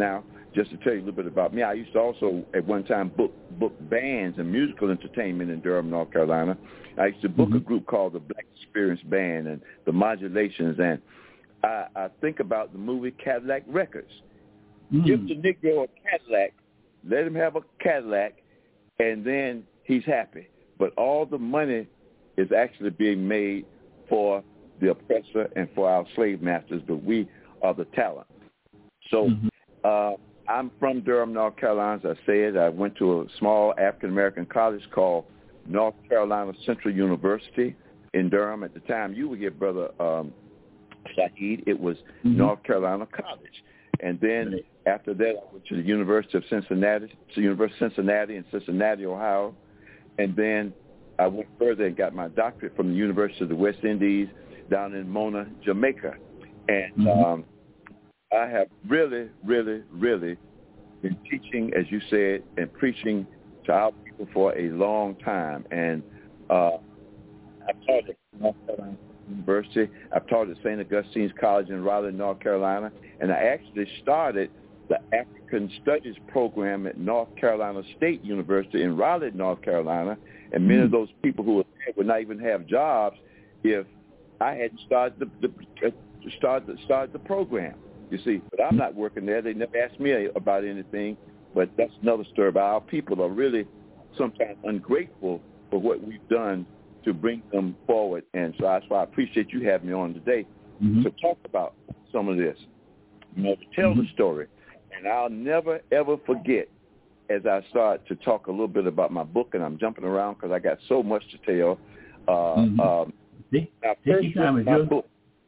S8: just to tell you a little bit about me, I used to also at one time book bands and musical entertainment in Durham, North Carolina. I used to book a group called the Black Experience Band and the Modulations, and I think about the movie Cadillac Records. Give the Negro a Cadillac, let him have a Cadillac, and then he's happy. But all the money is actually being made for the oppressor and for our slave masters, but we are the talent. So I'm from Durham, North Carolina. As I said, I went to a small African-American college called North Carolina Central University in Durham. At the time you were here, Brother Shahid, it was North Carolina College. And then after that, I went to the University of Cincinnati, in Cincinnati, Ohio. And then I went further and got my doctorate from the University of the West Indies down in Mona, Jamaica. And I have really, really, really been teaching, as you said, and preaching to our people for a long time. And I taught at North Carolina University. I've taught at St. Augustine's College in Raleigh, North Carolina. And I actually started the African Studies program at North Carolina State University in Raleigh, North Carolina. And many of those people who were there would not even have jobs if I hadn't started the program. You see, but I'm not working there. They never asked me about anything. But that's another story. But our people are really sometimes ungrateful for what we've done to bring them forward. And so that's why I appreciate you having me on today to talk about some of this, to tell the story. And I'll never, ever forget as I start to talk a little bit about my book, and I'm jumping around because I got so much to tell.
S6: Take your time,
S8: my book.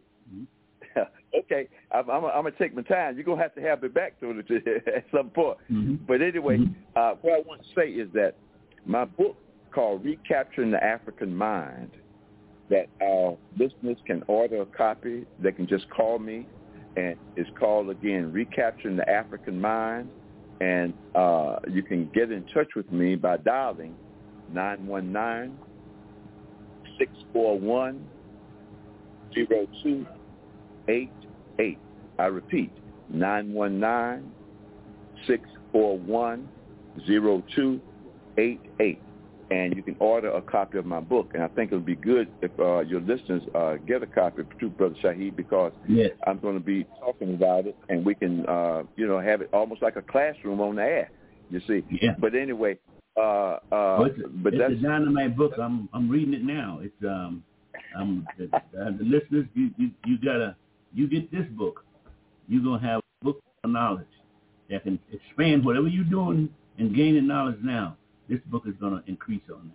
S8: Okay, I'm going to take my time. You're going to have me back to it at some point. But anyway, what I want to say is that my book called Recapturing the African Mind, that our listeners can order a copy. They can just call me, and it's called, again, Recapturing the African Mind. And you can get in touch with me by dialing 919-641-0288. I repeat, 919-641-0288. And you can order a copy of my book. And I think it would be good if your listeners get a copy too, Brother Shahid, because I'm going to be talking about it, and we can, have it almost like a classroom on the air, you see.
S6: Yeah.
S8: But anyway,
S6: it's a dynamite book. I'm reading it now. It's the listeners, you get this book, you're gonna have a book of knowledge that can expand whatever you're doing and gaining knowledge now. This book is going to increase on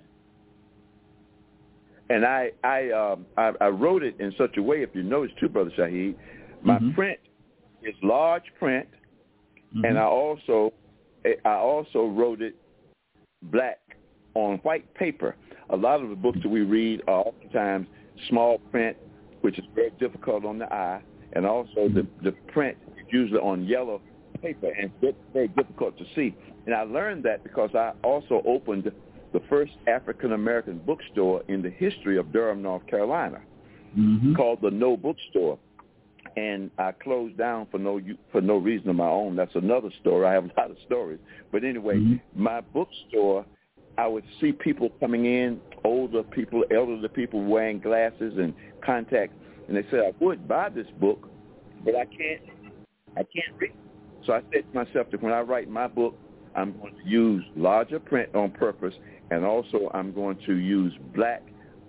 S6: that.
S8: And I wrote it in such a way, if you notice too, Brother Shahid, my print is large print, and I also wrote it black on white paper. A lot of the books that we read are oftentimes small print, which is very difficult on the eye, and also the print is usually on yellow paper, and it's very difficult to see. And I learned that because I also opened the first African-American bookstore in the history of Durham, North Carolina, called the No Bookstore. And I closed down for no reason of my own. That's another story. I have a lot of stories. But anyway, my bookstore, I would see people coming in, older people, elderly people wearing glasses and contacts, and they said, I would buy this book, but I can't read. So I said to myself that when I write my book, I'm going to use larger print on purpose, and also I'm going to use black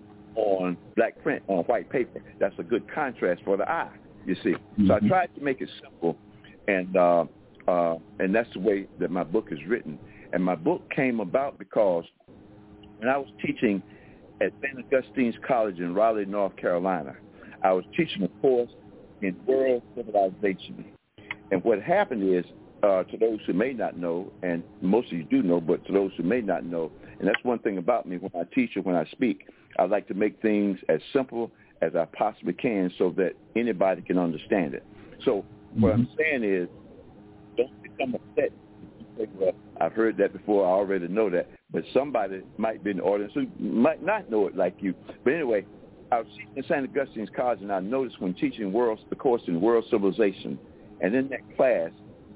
S8: print on white paper. That's a good contrast for the eye, you see. So I tried to make it simple, and that's the way that my book is written. And my book came about because when I was teaching at St. Augustine's College in Raleigh, North Carolina, I was teaching a course in world civilization. And what happened is, to those who may not know, and most of you do know, but to those who may not know, and that's one thing about me when I teach or when I speak, I like to make things as simple as I possibly can so that anybody can understand it. So what I'm saying is, don't become upset. Well, I've heard that before. I already know that. But somebody might be in the audience who might not know it like you. But anyway, I was teaching at St. Augustine's College, and I noticed when teaching the course in world civilization, and in that class,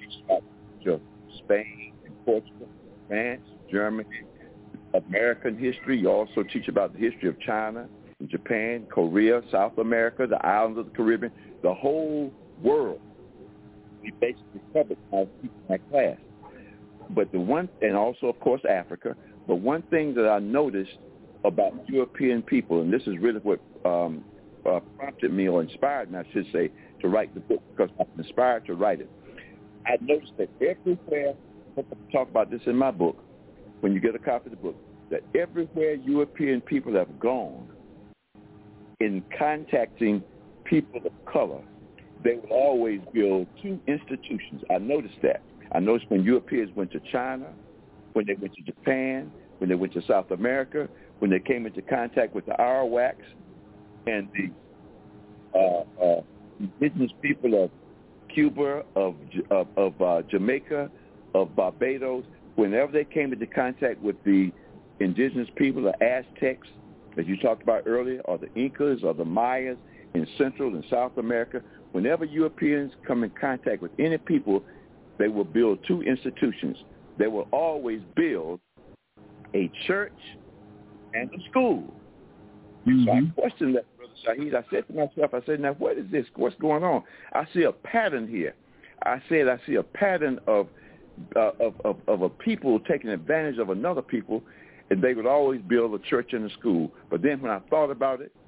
S8: teach about Spain and Portugal, France, Germany, American history. You also teach about the history of China, Japan, Korea, South America, the islands of the Caribbean, the whole world. We basically covered in my class. But and also, of course, Africa. But one thing that I noticed about European people, and this is really what prompted me, or inspired me, I should say, to write the book, because I'm inspired to write it. I noticed that everywhere, I talk about this in my book, when you get a copy of the book, that everywhere European people have gone in contacting people of color, they would always build two institutions. I noticed that. I noticed when Europeans went to China, when they went to Japan, when they went to South America, when they came into contact with the Arawaks and the indigenous people of Cuba, of Jamaica, of Barbados, whenever they came into contact with the indigenous people, the Aztecs, as you talked about earlier, or the Incas, or the Mayas in Central and South America, whenever Europeans come in contact with any people, they will build two institutions. They will always build a church and a school. Mm-hmm. So I questioned that, Brother Shaheed. I said to myself, now what is this? What's going on? I see a pattern here. I see a pattern of a people taking advantage of another people, and they would always build a church and a school. But then when I thought about it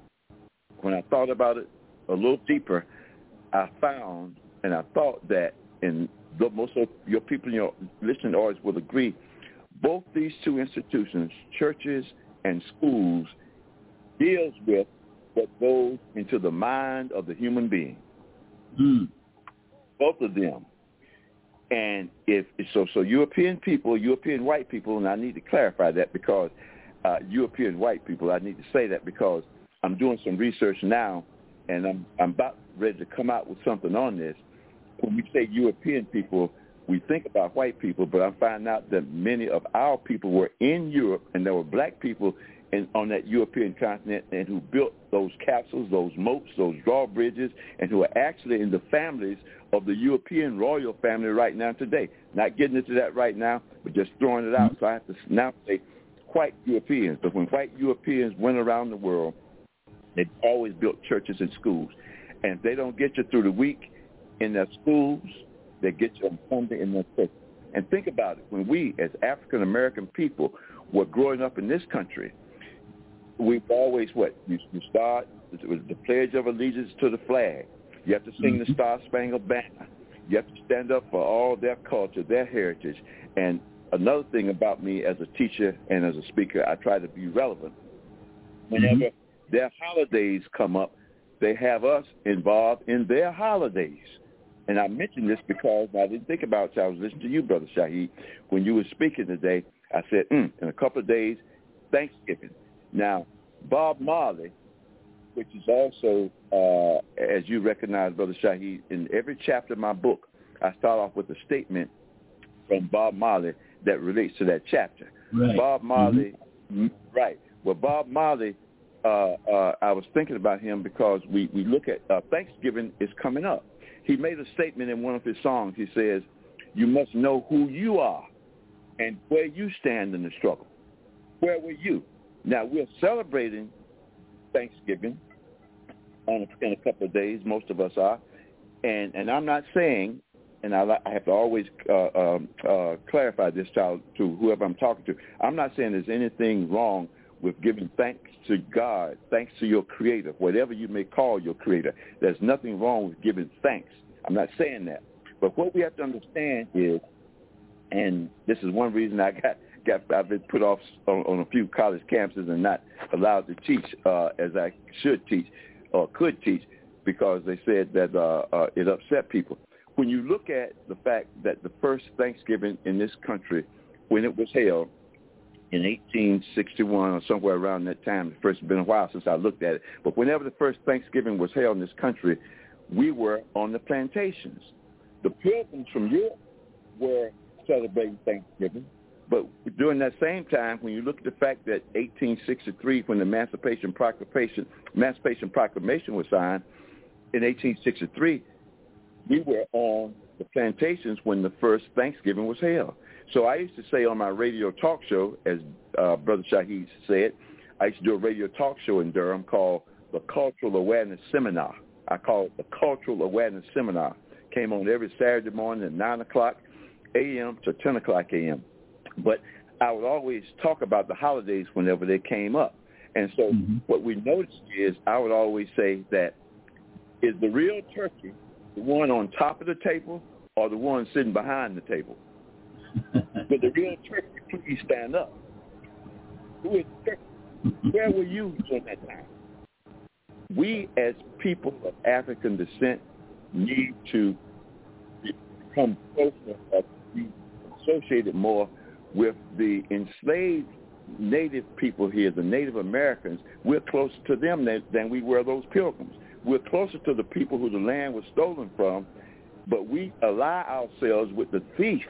S8: a little deeper, I found and I thought that, and most of your people, your listening audience will agree, both these two institutions, churches and schools, deals with what goes into the mind of the human being. Mm. Both of them. And so European people, European white people, and I need to clarify that because European white people, I need to say that because I'm doing some research now, and I'm about ready to come out with something on this. When we say European people, we think about white people, but I'm finding out that many of our people were in Europe, and there were black people on that European continent, and who built those castles, those moats, those drawbridges, and who are actually in the families of the European royal family right now today. Not getting into that right now, but just throwing it out. So I have to now say white Europeans. But when white Europeans went around the world, they always built churches and schools. And if they don't get you through the week in their schools, they get you on Sunday in their church. And think about it. When we, as African-American people, were growing up in this country, we've always, you start with the Pledge of Allegiance to the flag. You have to sing the Star-Spangled Banner. You have to stand up for all their culture, their heritage. And another thing about me as a teacher and as a speaker, I try to be relevant. Whenever their holidays come up, they have us involved in their holidays. And I mention this because I didn't think about it. I was listening to you, Brother Shaheed. When you were speaking today, I said, in a couple of days, Thanksgiving. Now, Bob Marley, which is also, as you recognize, Brother Shaheed, in every chapter of my book, I start off with a statement from Bob Marley that relates to that chapter. Right. Bob Marley, right. Well, Bob Marley, I was thinking about him because we look at Thanksgiving is coming up. He made a statement in one of his songs. He says, you must know who you are and where you stand in the struggle. Where were you? Now, we're celebrating Thanksgiving in a couple of days. Most of us are. And I'm not saying, and I have to always clarify this to whoever I'm talking to, I'm not saying there's anything wrong with giving thanks to God, thanks to your Creator, whatever you may call your Creator. There's nothing wrong with giving thanks. I'm not saying that. But what we have to understand is, and this is one reason I've been put off on a few college campuses and not allowed to teach as I should teach or could teach, because they said that it upset people. When you look at the fact that the first Thanksgiving in this country, when it was held in 1861 or somewhere around that time, it's been a while since I looked at it, but whenever the first Thanksgiving was held in this country, we were on the plantations. The Pilgrims from Europe were celebrating Thanksgiving. But during that same time, when you look at the fact that 1863, when the Emancipation Proclamation was signed, in 1863, we were on the plantations when the first Thanksgiving was held. So I used to say on my radio talk show, as Brother Shaheed said, I used to do a radio talk show in Durham called the Cultural Awareness Seminar. I call it the Cultural Awareness Seminar. Came on every Saturday morning at 9 o'clock a.m. to 10 o'clock a.m. But I would always talk about the holidays whenever they came up. And so what we noticed is I would always say that, is the real turkey the one on top of the table or the one sitting behind the table? But the real turkey, please stand up. Who is the turkey? Where were you during that time? We as people of African descent need to become closer or be associated more with the enslaved native people here, the Native Americans. We're closer to them than we were those pilgrims. We're closer to the people who the land was stolen from, but we ally ourselves with the thief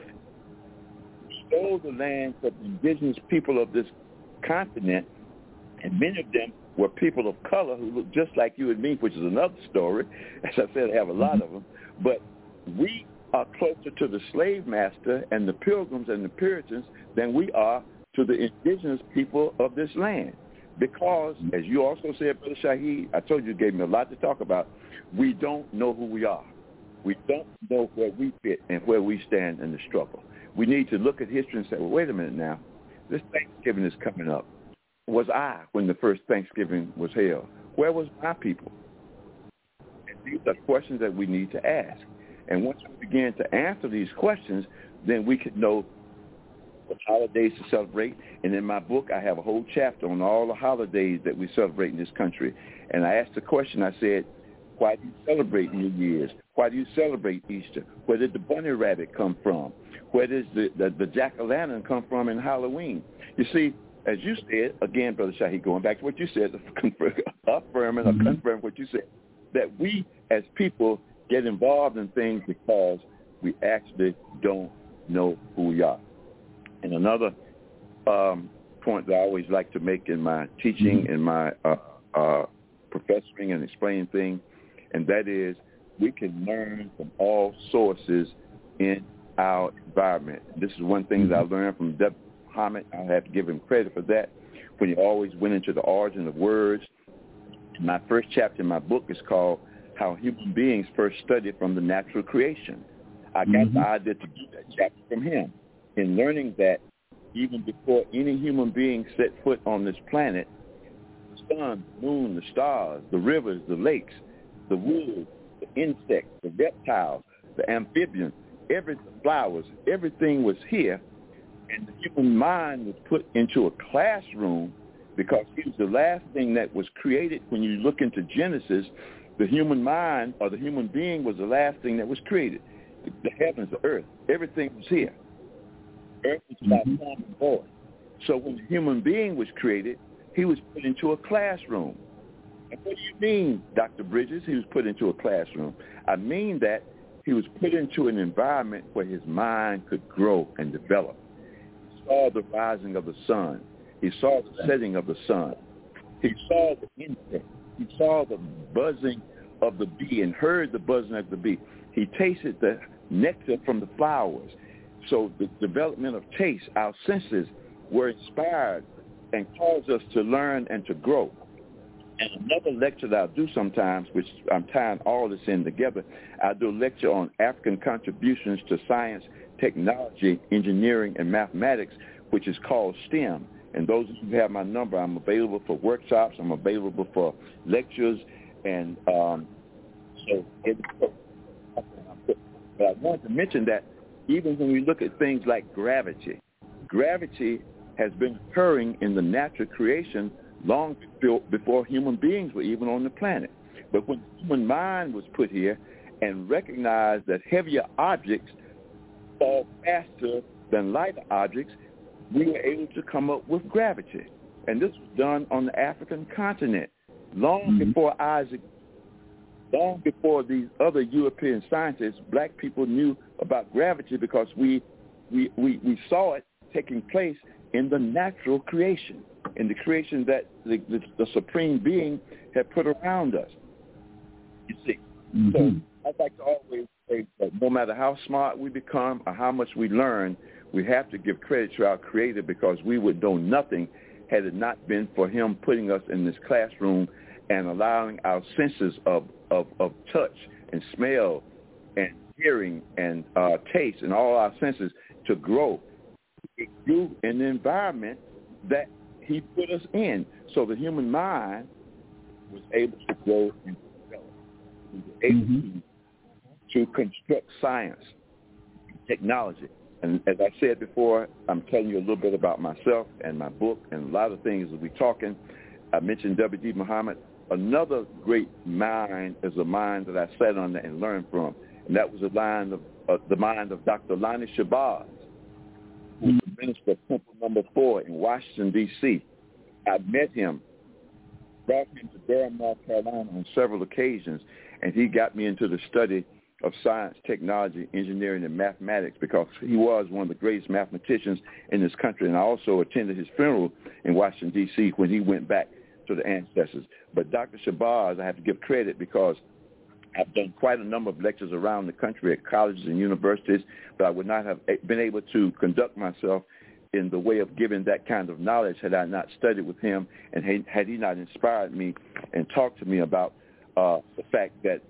S8: who stole the land from the indigenous people of this continent, and many of them were people of color who look just like you and me, which is another story. As I said, I have a lot of them. But we are closer to the slave master and the pilgrims and the Puritans than we are to the indigenous people of this land. Because, as you also said, Brother Shaheed, I told you gave me a lot to talk about, we don't know who we are. We don't know where we fit and where we stand in the struggle. We need to look at history and say, well, wait a minute now. This Thanksgiving is coming up. Was I when the first Thanksgiving was held? Where was my people? And these are questions that we need to ask. And once we begin to answer these questions, then we can know what holidays to celebrate. And in my book, I have a whole chapter on all the holidays that we celebrate in this country. And I asked the question, I said, why do you celebrate New Year's? Why do you celebrate Easter? Where did the bunny rabbit come from? Where does the jack-o'-lantern come from in Halloween? You see, as you said, again, Brother Shaheed, going back to what you said, affirming or confirming what you said, that we as people get involved in things because we actually don't know who we are. And another point that I always like to make in my teaching, in my professoring and explaining things, and that is we can learn from all sources in our environment. This is one thing that I learned from W. Muhammad. I have to give him credit for that, when he always went into the origin of words. My first chapter in my book is called How Human Beings First Studied from the Natural Creation. I got the idea to do that chapter from him, in learning that even before any human being set foot on this planet, the sun, the moon, the stars, the rivers, the lakes, the wood, the insects, the reptiles, the amphibians, the flowers, everything was here. And the human mind was put into a classroom because it was the last thing that was created. When you look into Genesis, the human mind or the human being was the last thing that was created. The heavens, the earth, everything was here. Earth was without form and void. So when the human being was created, he was put into a classroom. And what do you mean, Dr. Bridges, he was put into a classroom? I mean that he was put into an environment where his mind could grow and develop. He saw the rising of the sun. He saw the setting of the sun. He saw the insect. He saw the buzzing of the bee and heard the buzzing of the bee. He tasted the nectar from the flowers. So the development of taste, our senses were inspired and caused us to learn and to grow. And another lecture that I'll do sometimes, which I'm tying all this in together, I'll do a lecture on African contributions to science, technology, engineering, and mathematics, which is called STEM. And those of you who have my number, I'm available for workshops. I'm available for lectures. And but I wanted to mention that even when we look at things like gravity has been occurring in the natural creation long before human beings were even on the planet. But when the human mind was put here and recognized that heavier objects fall faster than lighter objects, we were able to come up with gravity. And this was done on the African continent long before Isaac, long before these other European scientists. Black people knew about gravity because we saw it taking place in the natural creation, in the creation that the supreme being had put around us. You see, so I'd like to always say that no matter how smart we become or how much we learn, we have to give credit to our Creator, because we would know nothing had it not been for him putting us in this classroom and allowing our senses of touch and smell and hearing and taste and all our senses to grow. It grew in the environment that he put us in. So the human mind was able to grow and develop. We were able to construct science, technology. And as I said before, I'm telling you a little bit about myself and my book and a lot of things as we're talking. I mentioned W.D. Muhammad. Another great mind is a mind that I sat on and learned from, and that was the mind of Dr. Lonnie Shabazz, who was the minister of Temple No. 4 in Washington, D.C. I met him, brought him to Durham, North Carolina on several occasions, and he got me into the study of science, technology, engineering, and mathematics, because he was one of the greatest mathematicians in this country. And I also attended his funeral in Washington, D.C. when he went back to the ancestors. But Dr. Shabazz, I have to give credit, because I've done quite a number of lectures around the country at colleges and universities, but I would not have been able to conduct myself in the way of giving that kind of knowledge had I not studied with him, and had he not inspired me and talked to me about the fact that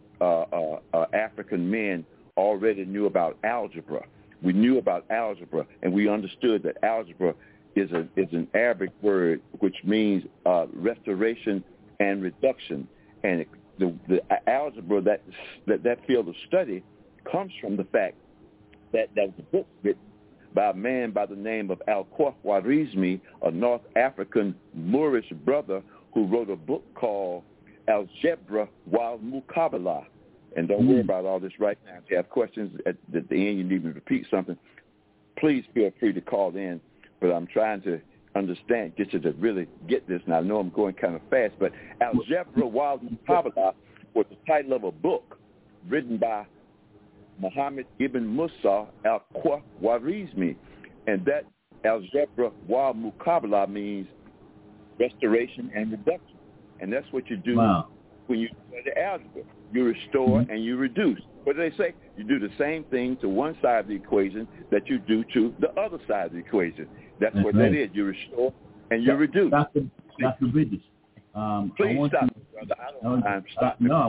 S8: African men already knew about algebra. We knew about algebra, and we understood that algebra is an Arabic word which means restoration and reduction. And the algebra, that field of study, comes from the fact that there was a book written by a man by the name of Al-Khwarizmi, a North African Moorish brother, who wrote a book called Algebra wal Muqabala. And don't worry about all this right now. If you have questions at the end, you need me to repeat something, please feel free to call in. But I'm trying to understand, get you to really get this. And I know I'm going kind of fast, but Algebra wal Muqabala was the title of a book written by Muhammad ibn Musa al-Khwarizmi. And that Algebra wal Muqabala means restoration and reduction. And that's what you do when you study algebra. You restore and you reduce. What do they say? You do the same thing to one side of the equation that you do to the other side of the equation. That's what that is. You restore and you reduce.
S6: Dr. Bridges,
S8: please stop, brother. I don't mind. Stop. No,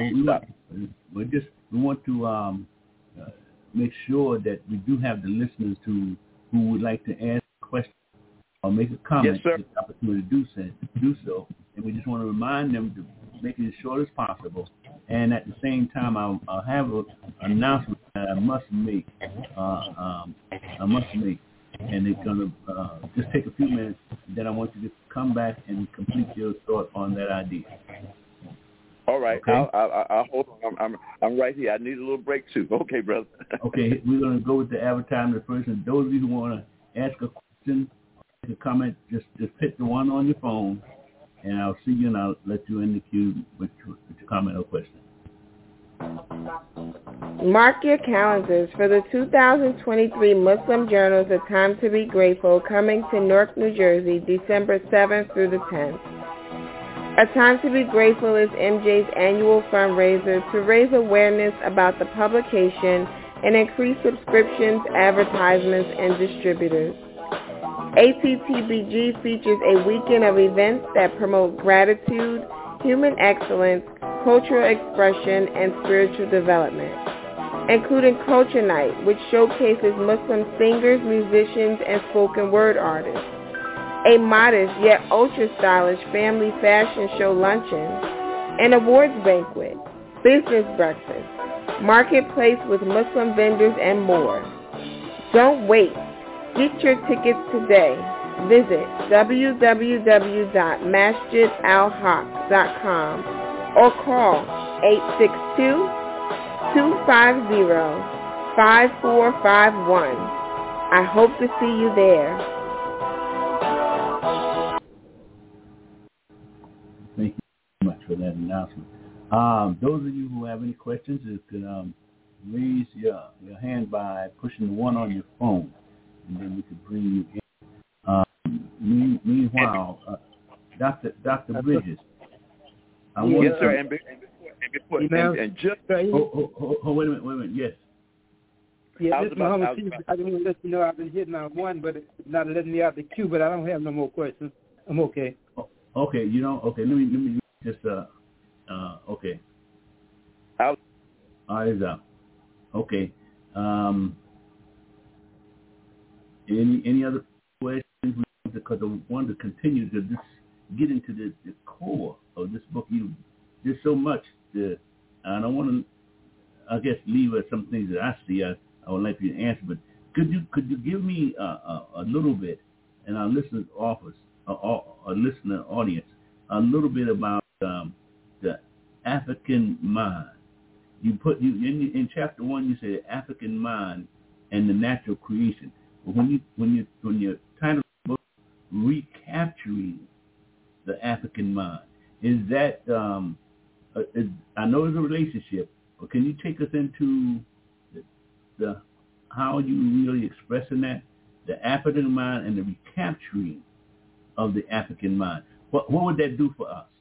S6: we want to make sure that we do have the listeners who would like to ask a question or make a comment.
S8: Yes, sir.
S6: Get the opportunity to do so. And we just want to remind them to make it as short as possible. And at the same time, I'll have an announcement that I must make. And it's going to just take a few minutes. Then I want you to come back and complete your thought on that idea.
S8: All right.
S6: Okay?
S8: I'll hold on. I'm right here. I need a little break, too. Okay, brother.
S6: Okay. We're going to go with the advertisement first. And those of you who want to ask a question, make a comment, just hit the one on your phone. And I'll see you, and I'll let you in the queue with your comment or question.
S9: Mark your calendars for the 2023 Muslim Journals A Time to Be Grateful, coming to Newark, New Jersey, December 7th through the 10th. A Time to Be Grateful is MJ's annual fundraiser to raise awareness about the publication and increase subscriptions, advertisements, and distributors. ATTBG features a weekend of events that promote gratitude, human excellence, cultural expression, and spiritual development, including Culture Night, which showcases Muslim singers, musicians, and spoken word artists, a modest yet ultra-stylish family fashion show luncheon, an awards banquet, business breakfast, marketplace with Muslim vendors, and more. Don't wait. Get your tickets today. Visit www.masjidalhaq.com or call 862-250-5451. I hope to see you there.
S6: Thank you so much for that announcement. Those of you who have any questions, you can raise your hand by pushing the one on your phone, and then we can bring you in. Meanwhile, Dr. Bridges.
S8: Yes, sir. And And just
S6: wait a minute. Yes.
S7: Yeah, this Muhammad Chief, I just want to let you know I've been hitting on one, but it's not letting me out the queue. But I don't have no more questions. I'm okay.
S6: Okay, okay. Let me just okay.
S8: Out.
S6: Eyes out. Okay. Any other questions? Because I want to continue to just get into the core of this book. There's so much. I don't want to, I guess, leave us some things that I see. I would like you to answer. But could you give me a little bit, and our listener audience, a little bit about the African mind? You in chapter 1. You say the African mind and the natural creation. But when you title the book Recapturing the African Mind, is that I know it's a relationship, but can you take us into the how you really expressing that, the African mind and the recapturing of the African mind? What would that do for us?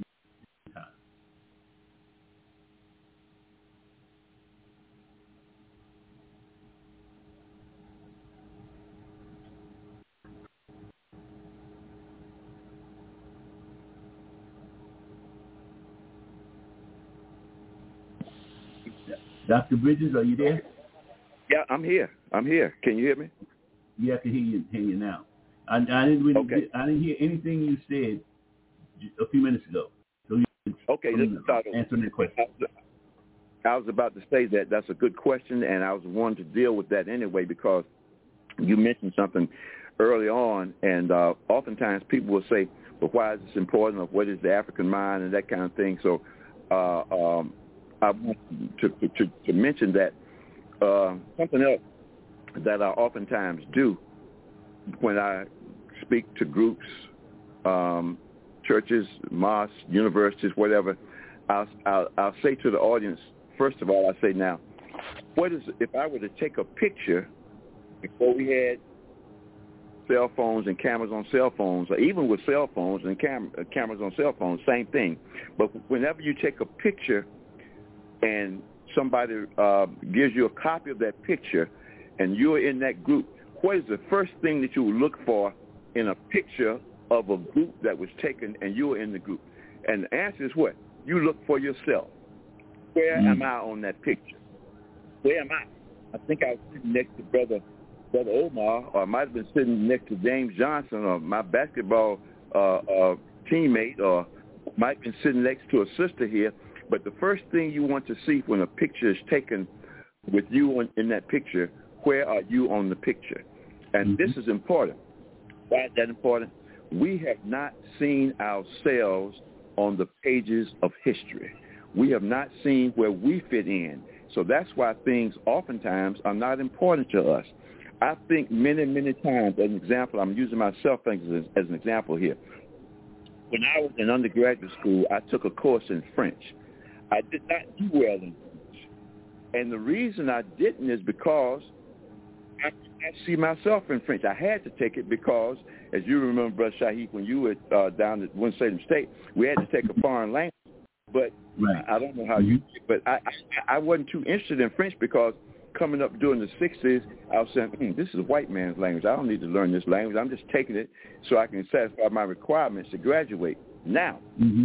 S6: Dr. Bridges, are you there?
S8: Yeah, I'm here. Can you hear me?
S6: Yeah, I can hear you now. I didn't really I didn't hear anything you said a few minutes ago. So answer that question.
S8: I was about to say that's a good question, and I was wanting to deal with that anyway because you mentioned something early on, and oftentimes people will say, "But why is this important? Or what is the African mind?" and that kind of thing. So I want to mention that something else that I oftentimes do when I speak to groups, churches, mosques, universities, whatever, I'll say to the audience, first of all, I say, now, if I were to take a picture before we had cell phones and cameras on cell phones, or even with cell phones and cameras on cell phones, same thing. But whenever you take a picture and somebody gives you a copy of that picture and you're in that group, what is the first thing that you would look for in a picture of a group that was taken and you were in the group? And the answer is what? You look for yourself. Where am I on that picture? Where am I? I think I was sitting next to Brother Omar, or I might have been sitting next to James Johnson, or my basketball teammate, or might have been sitting next to a sister here. But the first thing you want to see when a picture is taken with you in that picture, where are you on the picture? And this is important. Why is that important? We have not seen ourselves on the pages of history. We have not seen where we fit in. So that's why things oftentimes are not important to us. I think many, many times, as an example, I'm using myself as an example here. When I was in undergraduate school, I took a course in French. I did not do well in French. And the reason I didn't is because I see myself in French. I had to take it because, as you remember, Brother Shaheed, when you were down at Winston State, we had to take a foreign language. But I don't know how you did, but I wasn't too interested in French because coming up during the 60s, I was saying, this is a white man's language. I don't need to learn this language. I'm just taking it so I can satisfy my requirements to graduate. Now,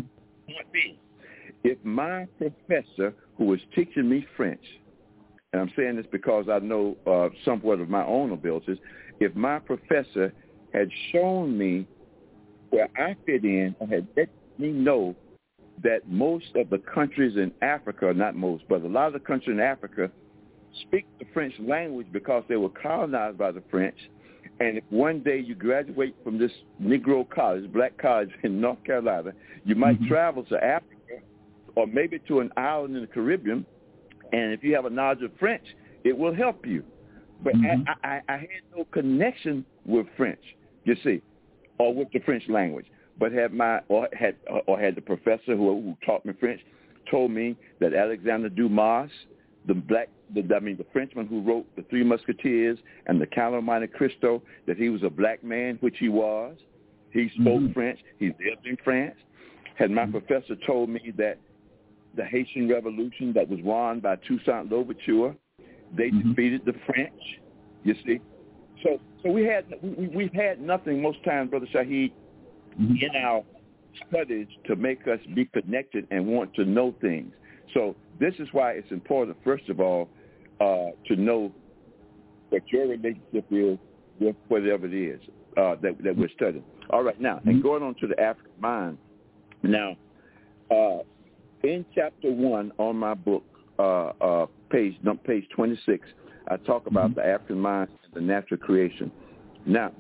S8: if my professor who was teaching me French, and I'm saying this because I know somewhat of my own abilities, if my professor had shown me where I fit in and had let me know that most of the countries in Africa, not most, but a lot of the countries in Africa speak the French language because they were colonized by the French, and if one day you graduate from this Negro college, black college in North Carolina, you might travel to Africa or maybe to an island in the Caribbean, and if you have a knowledge of French, it will help you. But I had no connection with French, you see, or with the French language. But had the professor who taught me French told me that Alexander Dumas, the Frenchman who wrote The Three Musketeers and the Count of Monte Cristo, that he was a black man, which he was. He spoke French. He lived in France. Had my professor told me that the Haitian Revolution that was won by Toussaint Louverture. They defeated the French, you see. So we've had nothing most times, Brother Shaheed, in our studies to make us be connected and want to know things. So this is why it's important, first of all, to know what your relationship is with whatever it is that we're studying. All right, now, and going on to the African mind. Now, in chapter 1 on my book, page 26, I talk about the African mind and the natural creation. Now,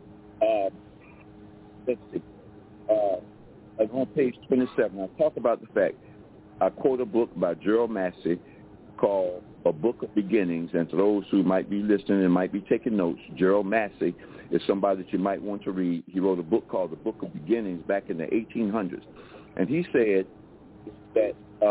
S8: let's see. On page 27, I talk about the fact, I quote a book by Gerald Massey called A Book of Beginnings, and to those who might be listening and might be taking notes, Gerald Massey is somebody that you might want to read. He wrote a book called The Book of Beginnings back in the 1800s, and he said that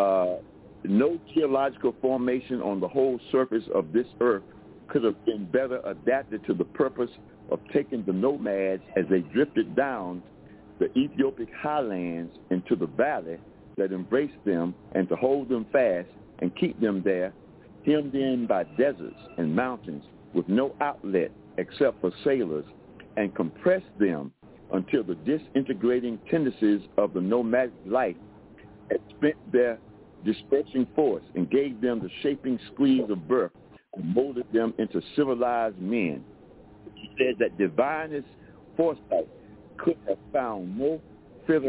S8: no geological formation on the whole surface of this earth could have been better adapted to the purpose of taking the nomads as they drifted down the Ethiopic highlands into the valley that embraced them, and to hold them fast and keep them there, hemmed in by deserts and mountains with no outlet except for sailors, and compress them until the disintegrating tendencies of the nomadic life had spent their dispersing force and gave them the shaping squeeze of birth and molded them into civilized men. He said that divinest foresight could have found no fitter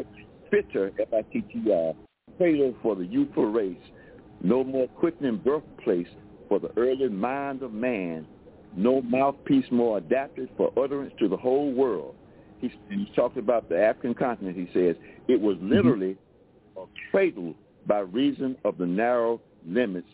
S8: F-I-T-T-R, cradle for the youthful race, no more quickening birthplace for the early mind of man, no mouthpiece more adapted for utterance to the whole world. He's talking about the African continent. He says it was literally a cradle by reason of the narrow limits,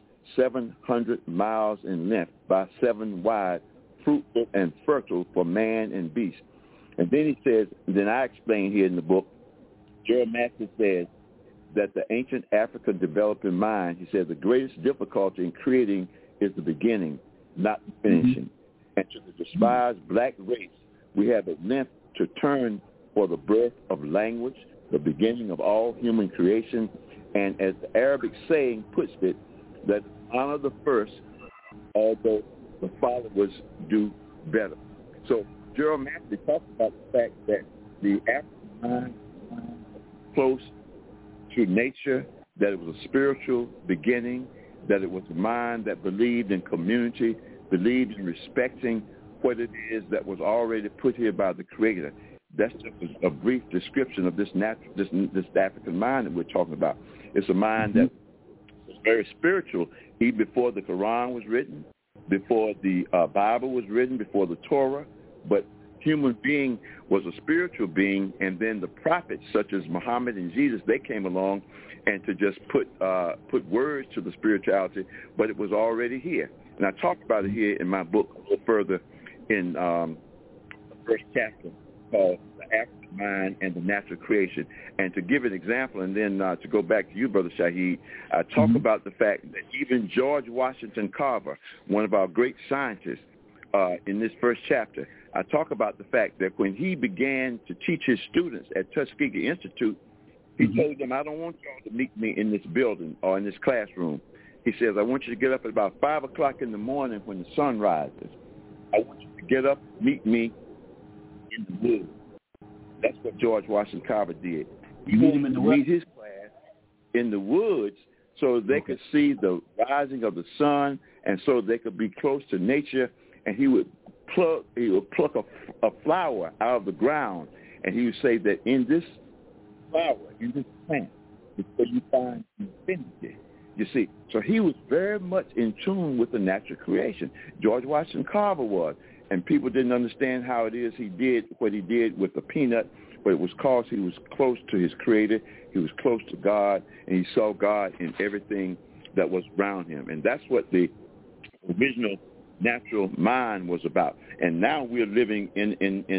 S8: 700 miles in length by 7 wide, fruitful and fertile for man and beast. And then he says, then I explain here in the book, Gerald Massey says that the ancient African developing mind, he said, the greatest difficulty in creating is the beginning, not the finishing. And to the despised black race, we have at length to turn for the birth of language, the beginning of all human creation, and as the Arabic saying puts it, that honor the first, although the followers do better. So Gerald Massey talks about the fact that the African mind was close to nature, that it was a spiritual beginning, that it was a mind that believed in community, believed in respecting what it is that was already put here by the Creator. That's just a brief description of this African mind that we're talking about. It's a mind that was very spiritual, even before the Quran was written, before the Bible was written, before the Torah. But human being was a spiritual being, and then the prophets such as Muhammad and Jesus, they came along and to just put words to the spirituality, but it was already here. And I talked about it here in my book a little further in the first chapter called The African Mind and the Natural Creation. And to give an example, and then to go back to you, Brother Shaheed, I talk about the fact that even George Washington Carver, one of our great scientists, in this first chapter, I talk about the fact that when he began to teach his students at Tuskegee Institute, he told them, I don't want y'all to meet me in this building or in this classroom. He says, I want you to get up at about 5 o'clock in the morning when the sun rises. I want you to get up, meet me in the woods. That's what George Washington Carver did. He wanted to meet his class in the woods so they could see the rising of the sun and so they could be close to nature. And he would pluck a flower out of the ground, and he would say that in this flower, in this plant, is where you find infinity. You see, so he was very much in tune with the natural creation. George Washington Carver was, and people didn't understand how it is he did what he did with the peanut, but it was because he was close to his Creator, he was close to God, and he saw God in everything that was around him. And that's what the original natural mind was about. And now we're living in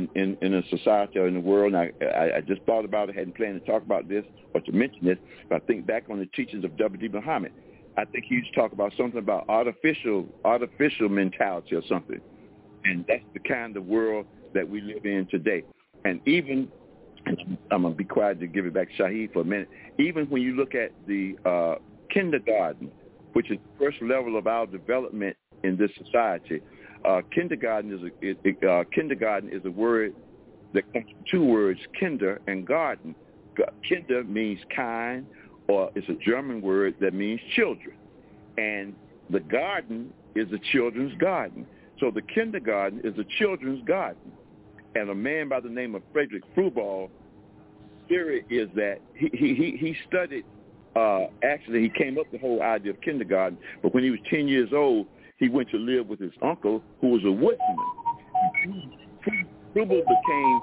S8: a society or in a world, and I just thought about it, hadn't planned to talk about this or to mention this, but I think back on the teachings of W.D. Muhammad. I think he used to talk about something about artificial mentality or something. And that's the kind of world that we live in today. And even, I'm going to be quiet to give it back to Shaheed for a minute, even when you look at the kindergarten, which is the first level of our development in this society. Kindergarten is a word that comes from two words, kinder and garden. Kinder means kind, or it's a German word that means children. And the garden is a children's garden. So the kindergarten is a children's garden. And a man by the name of Frederick Froebel, theory is that he studied, actually he came up with the whole idea of kindergarten, but when he was 10 years old, he went to live with his uncle, who was a woodsman. Froebel became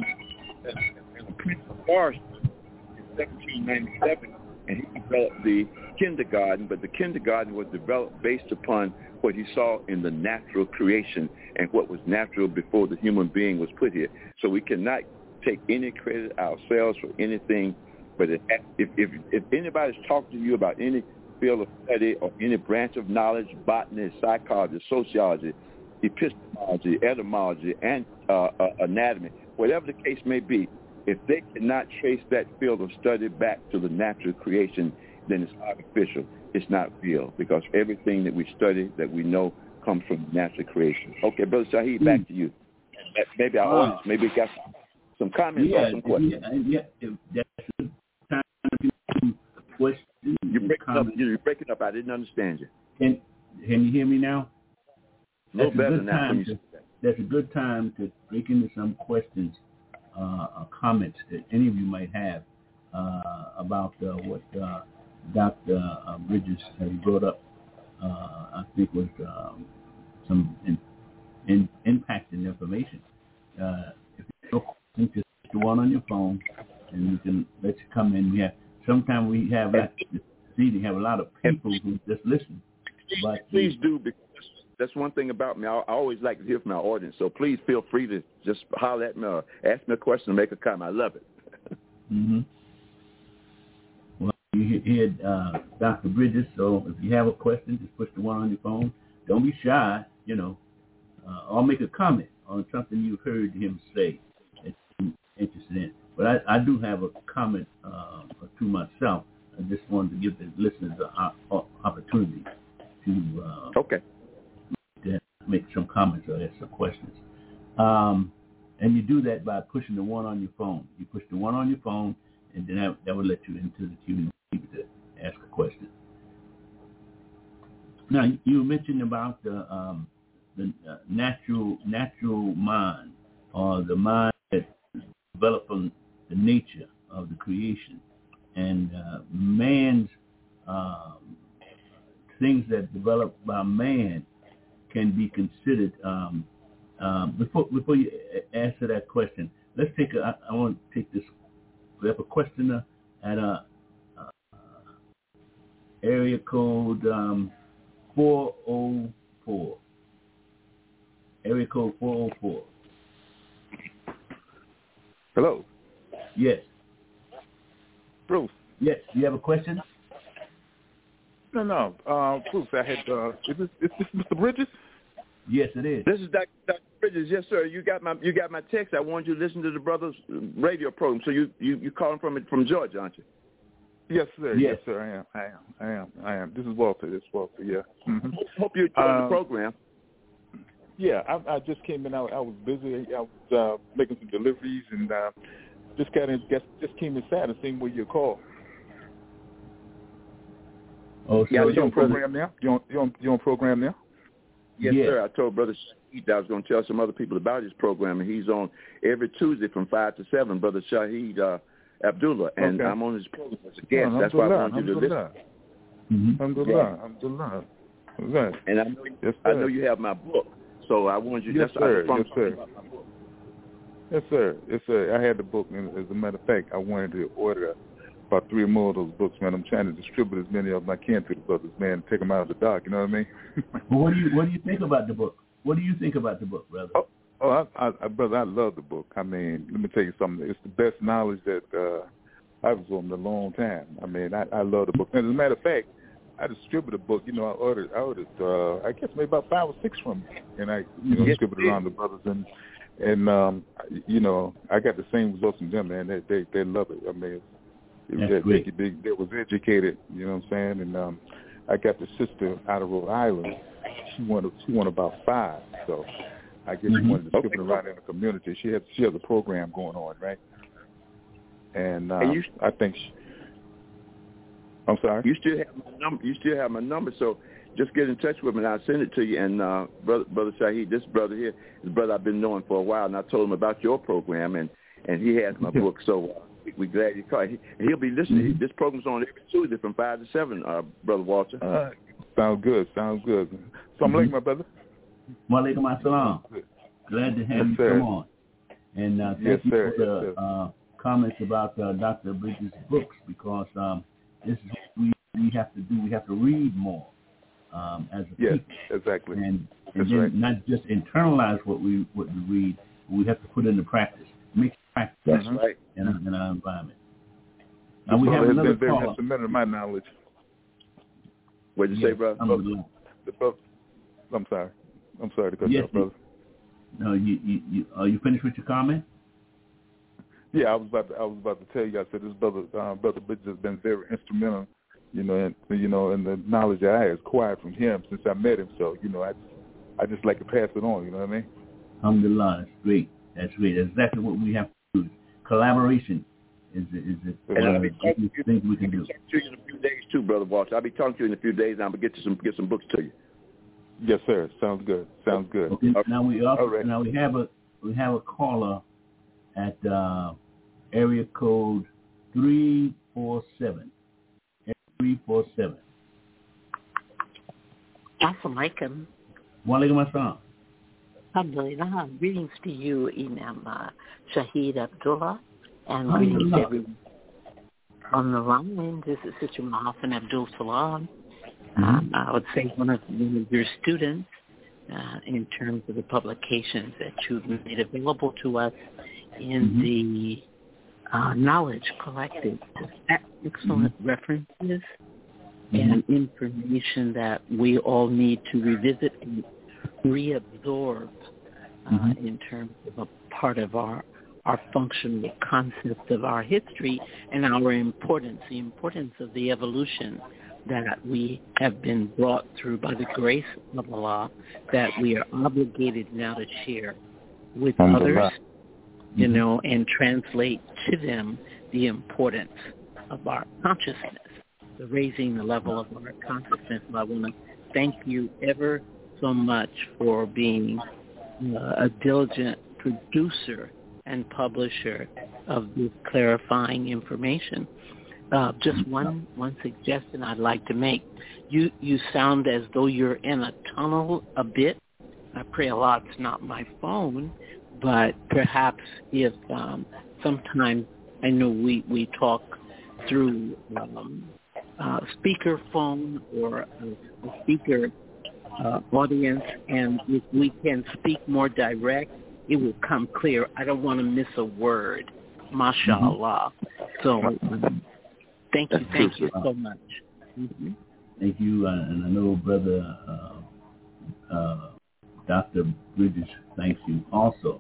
S8: a prince of forest in 1797, and he developed the kindergarten, but the kindergarten was developed based upon what he saw in the natural creation and what was natural before the human being was put here. So we cannot take any credit ourselves for anything, but if anybody's talking to you about any field of study or any branch of knowledge, botany, psychology, sociology, epistemology, etymology, and anatomy, whatever the case may be, if they cannot trace that field of study back to the natural creation, then it's artificial. It's not real, because everything that we study, that we know, comes from natural creation. Okay, Brother Shaheed, back to you. Maybe our audience maybe got some comments or some questions.
S6: That's a good time to do questions.
S8: You're breaking up. I didn't understand you.
S6: Can you hear me now?
S8: A little better now.
S6: That's a good time to break into some questions or comments that any of you might have about what Dr. Bridges has brought up. I think was some impacting information. If you have a question, just put the one on your phone, and we can let you come in. Sometimes we have a lot of people who just listen. But
S8: please do, because that's one thing about me. I always like to hear from my audience. So please feel free to just holler at me or ask me a question or make a comment. I love it.
S6: Mm-hmm. Well, you heard Dr. Bridges, so if you have a question, just push the one on your phone. Don't be shy, or make a comment on something you've heard him say that you're interested in. But I do have a comment to myself. I just wanted to give the listeners an opportunity to make some comments or ask some questions. And you do that by pushing the one on your phone. You push the one on your phone, and then that will let you into the queue to ask a question. Now, you mentioned about the natural mind, or the mind that develops from the nature of the creation, and man's things that develop by man can be considered. Before you answer that question, let's take I want to take this. We have a questioner at area code 404. Area code 404.
S10: Hello.
S6: Yes.
S10: Bruce.
S6: Yes. You have a question?
S10: No. Bruce, I had. Is this Mr. Bridges?
S6: Yes, it is.
S8: This is Dr. Bridges. Yes, sir. You got my text. I wanted you to listen to the brother's radio program. So you calling from Georgia, aren't you?
S10: Yes, sir.
S6: Yes,
S10: sir. I am. This is Walter. Yeah. Mm-hmm.
S8: Hope you enjoyed the program.
S10: Yeah, I just came in. I was busy. I was making some deliveries, and just came inside and seen where you called.
S6: Oh, so
S10: you on program now? You on program now?
S8: Yes, sir. I told Brother Shaheed I was going to tell some other people about his program, and he's on every Tuesday from 5 to 7, Brother Shaheed Abdullah, and I'm on his program as a guest. That's why I wanted you to listen.
S10: Alhamdulillah.
S8: And I know you have my book, so I wanted you to talk about my book.
S10: Yes, sir. I had the book, and as a matter of fact, I wanted to order about 3 more of those books, man. I'm trying to distribute as many of them as I can to the brothers, man, take them out of the dark, you know what I mean?
S6: Well, what do you think about the book? What do you think about the book, brother?
S10: Brother, I love the book. I mean, let me tell you something. It's the best knowledge that I've absorbed in a long time. I mean, I love the book. And as a matter of fact, I distributed the book. I ordered I guess maybe about 5 or 6 from you, and I distributed around the brothers, and I got the same results from them, man. They love it. I mean, That was educated, you know what I'm saying? And I got the sister out of Rhode Island. She won about 5. So I guess she wanted to skip around in the community. She has a program going on, right? And I think I'm sorry.
S8: You still have my number. You still have my number. So just get in touch with me, and I'll send it to you. And brother Shahid, this brother here, is a brother I've been knowing for a while, and I told him about your program, and he has my book. So we're glad you called. He'll be listening. This program's on every Tuesday from 5 to 7, Brother Walter.
S10: Sounds good. So I'm like my brother.
S6: Walaikum assalam. Glad to have you come on. And thank you for the comments about Dr. Bridges' books, because this is what we have to do. We have to read more as a people.
S10: Exactly.
S6: And then not just internalize what we read, but we have to put it into practice. Make it practice.
S8: That's right.
S6: In our environment. Now we have another caller.
S10: Very instrumental in my knowledge.
S8: What did you say, brother?
S10: I'm sorry to cut you off, brother.
S6: No, you finished with your comment?
S10: Yeah, I was about to tell you. I said this brother Bridges has been very instrumental, in the knowledge that I acquired from him since I met him. So, I just like to pass it on. You know what I mean?
S6: Alhamdulillah, that's great. That's exactly what we have to do. Collaboration is
S8: and I'll be talking to
S6: things we can do.
S8: In a few days too, Brother Walter. I'll be talking to you in a few days, and I'm gonna get some books to you.
S10: Yes, sir. Sounds good.
S6: Okay. Now we have a caller at area code 347. 347.
S11: Assalamu alaikum.
S6: Walaikum assalam.
S11: Alhamdulillah. Greetings to you, Imam Shahid Abdullah, and greetings to everyone on the line. This is Sister Mahafan Abdul Salam. I would say one of your students in terms of the publications that you've made available to us in the Knowledge Collective. Excellent references and information that we all need to revisit and reabsorb in terms of a part of our functional concept of our history and our importance, the importance of the evolution that we have been brought through by the grace of Allah, that we are obligated now to share with others, and translate to them the importance of our consciousness, the raising the level of our consciousness. I want to thank you ever so much for being a diligent producer and publisher of this clarifying information. Just one suggestion I'd like to make. You sound as though you're in a tunnel a bit. I pray Allah it's not my phone, but perhaps if sometimes I know we talk through speaker phone or a speaker audience, and if we can speak more direct, it will come clear. I don't want to miss a word. MashaAllah. So thank you so much.
S6: Thank you, and I know Brother Dr. Bridges thanks you also.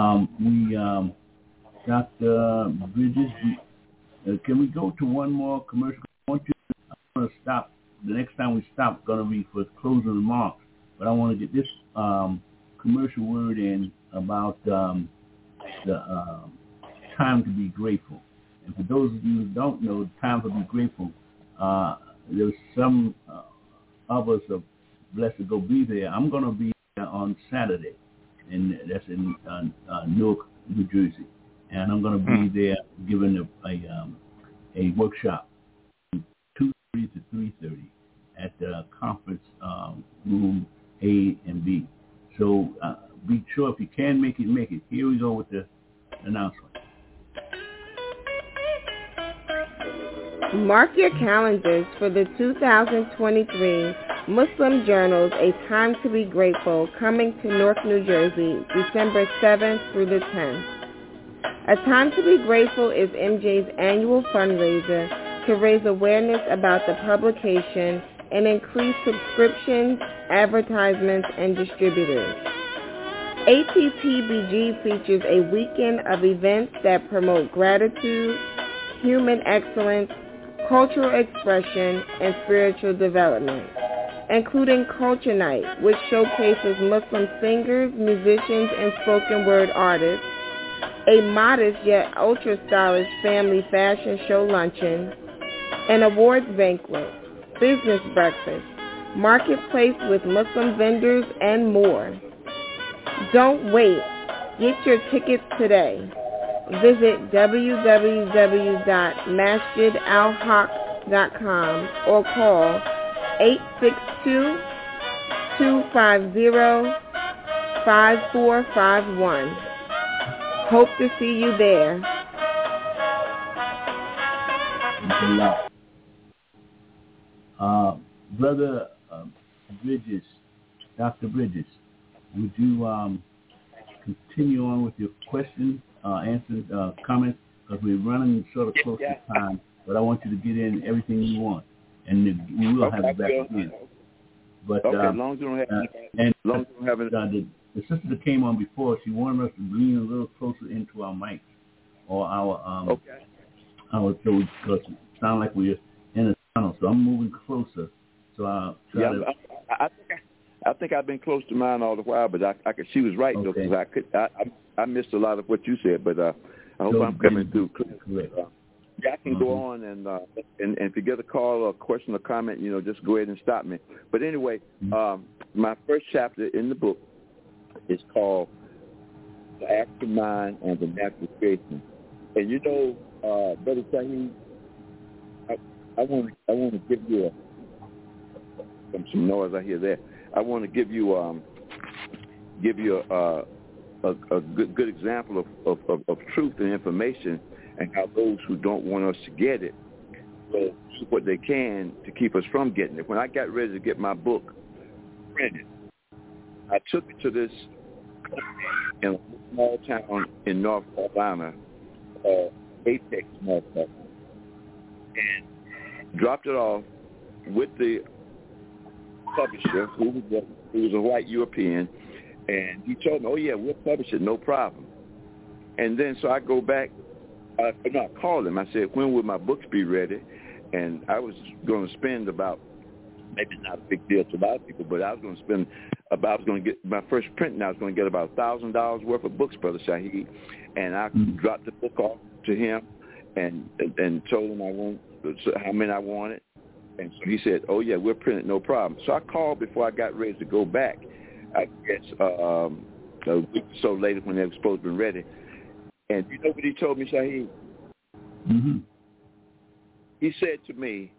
S6: Dr. Bridges, can we go to one more commercial? I want to stop. The next time we stop, going to be for closing remarks. But I want to get this commercial word in about the time to be grateful. And for those of you who don't know, the time to be grateful, there's some of us are blessed to go be there. I'm going to be there on Saturday, and that's in Newark, New Jersey. And I'm going to be there giving a workshop from 2:30 to 3:30 at the conference room A and B. So be sure if you can make it. Here we go with the announcement.
S9: Mark your calendars for the 2023 Muslim Journals, A Time to Be Grateful, coming to Newark, New Jersey, December 7th through the 10th. A Time to Be Grateful is MJ's annual fundraiser to raise awareness about the publication and increase subscriptions, advertisements, and distributors. ATTBG features a weekend of events that promote gratitude, human excellence, cultural expression, and spiritual development, including Culture Night, which showcases Muslim singers, musicians, and spoken word artists, a modest yet ultra-stylish family fashion show luncheon, an awards banquet, business breakfast, marketplace with Muslim vendors, and more. Don't wait. Get your tickets today. Visit www.masjidalhaq.com or call 862-250-5451. Hope to see you there.
S6: Brother Bridges, Dr. Bridges, would you continue on with your questions, answers, comments? Because we're running sort of close to time, but I want you to get in everything you want, and we will have it back again. But
S8: as long as you don't have it.
S6: The sister that came on before, she wanted us to lean a little closer into our mics or our so because it sounds like we're in a tunnel. So I'm moving closer. So I
S8: think I've been close to mine all the while, but she was right though, because I missed a lot of what you said, but I hope I'm coming through clear. I can go on and if you get a call or a question or comment, just go ahead and stop me. But anyway, my first chapter in the book is called The Active Mind and the Natural Creation. And Brother Shaheed, I want to give you some noise I hear there. I want to give you a good example of truth and information, and how those who don't want us to get it will do what they can to keep us from getting it. When I got ready to get my book printed, I took it to this in a small town in North Carolina, Apex, North Carolina, and dropped it off with the publisher, who was a white European, and he told me, "Oh yeah, we'll publish it, no problem." And then so I go back. I called him. I said, "When will my books be ready?" And I was going to spend about, maybe not a big deal to a lot of people, but I was going to get my first print, and I was going to get about $1,000 worth of books, Brother Shaheed. And I dropped the book off to him and told him how many I wanted. And so he said, "Oh yeah, we'll print it, no problem." So I called before I got ready to go back, I guess a week or so later when they were supposed to be ready. And you know what he told me, Shaheed?
S6: Mm-hmm.
S8: He said to me,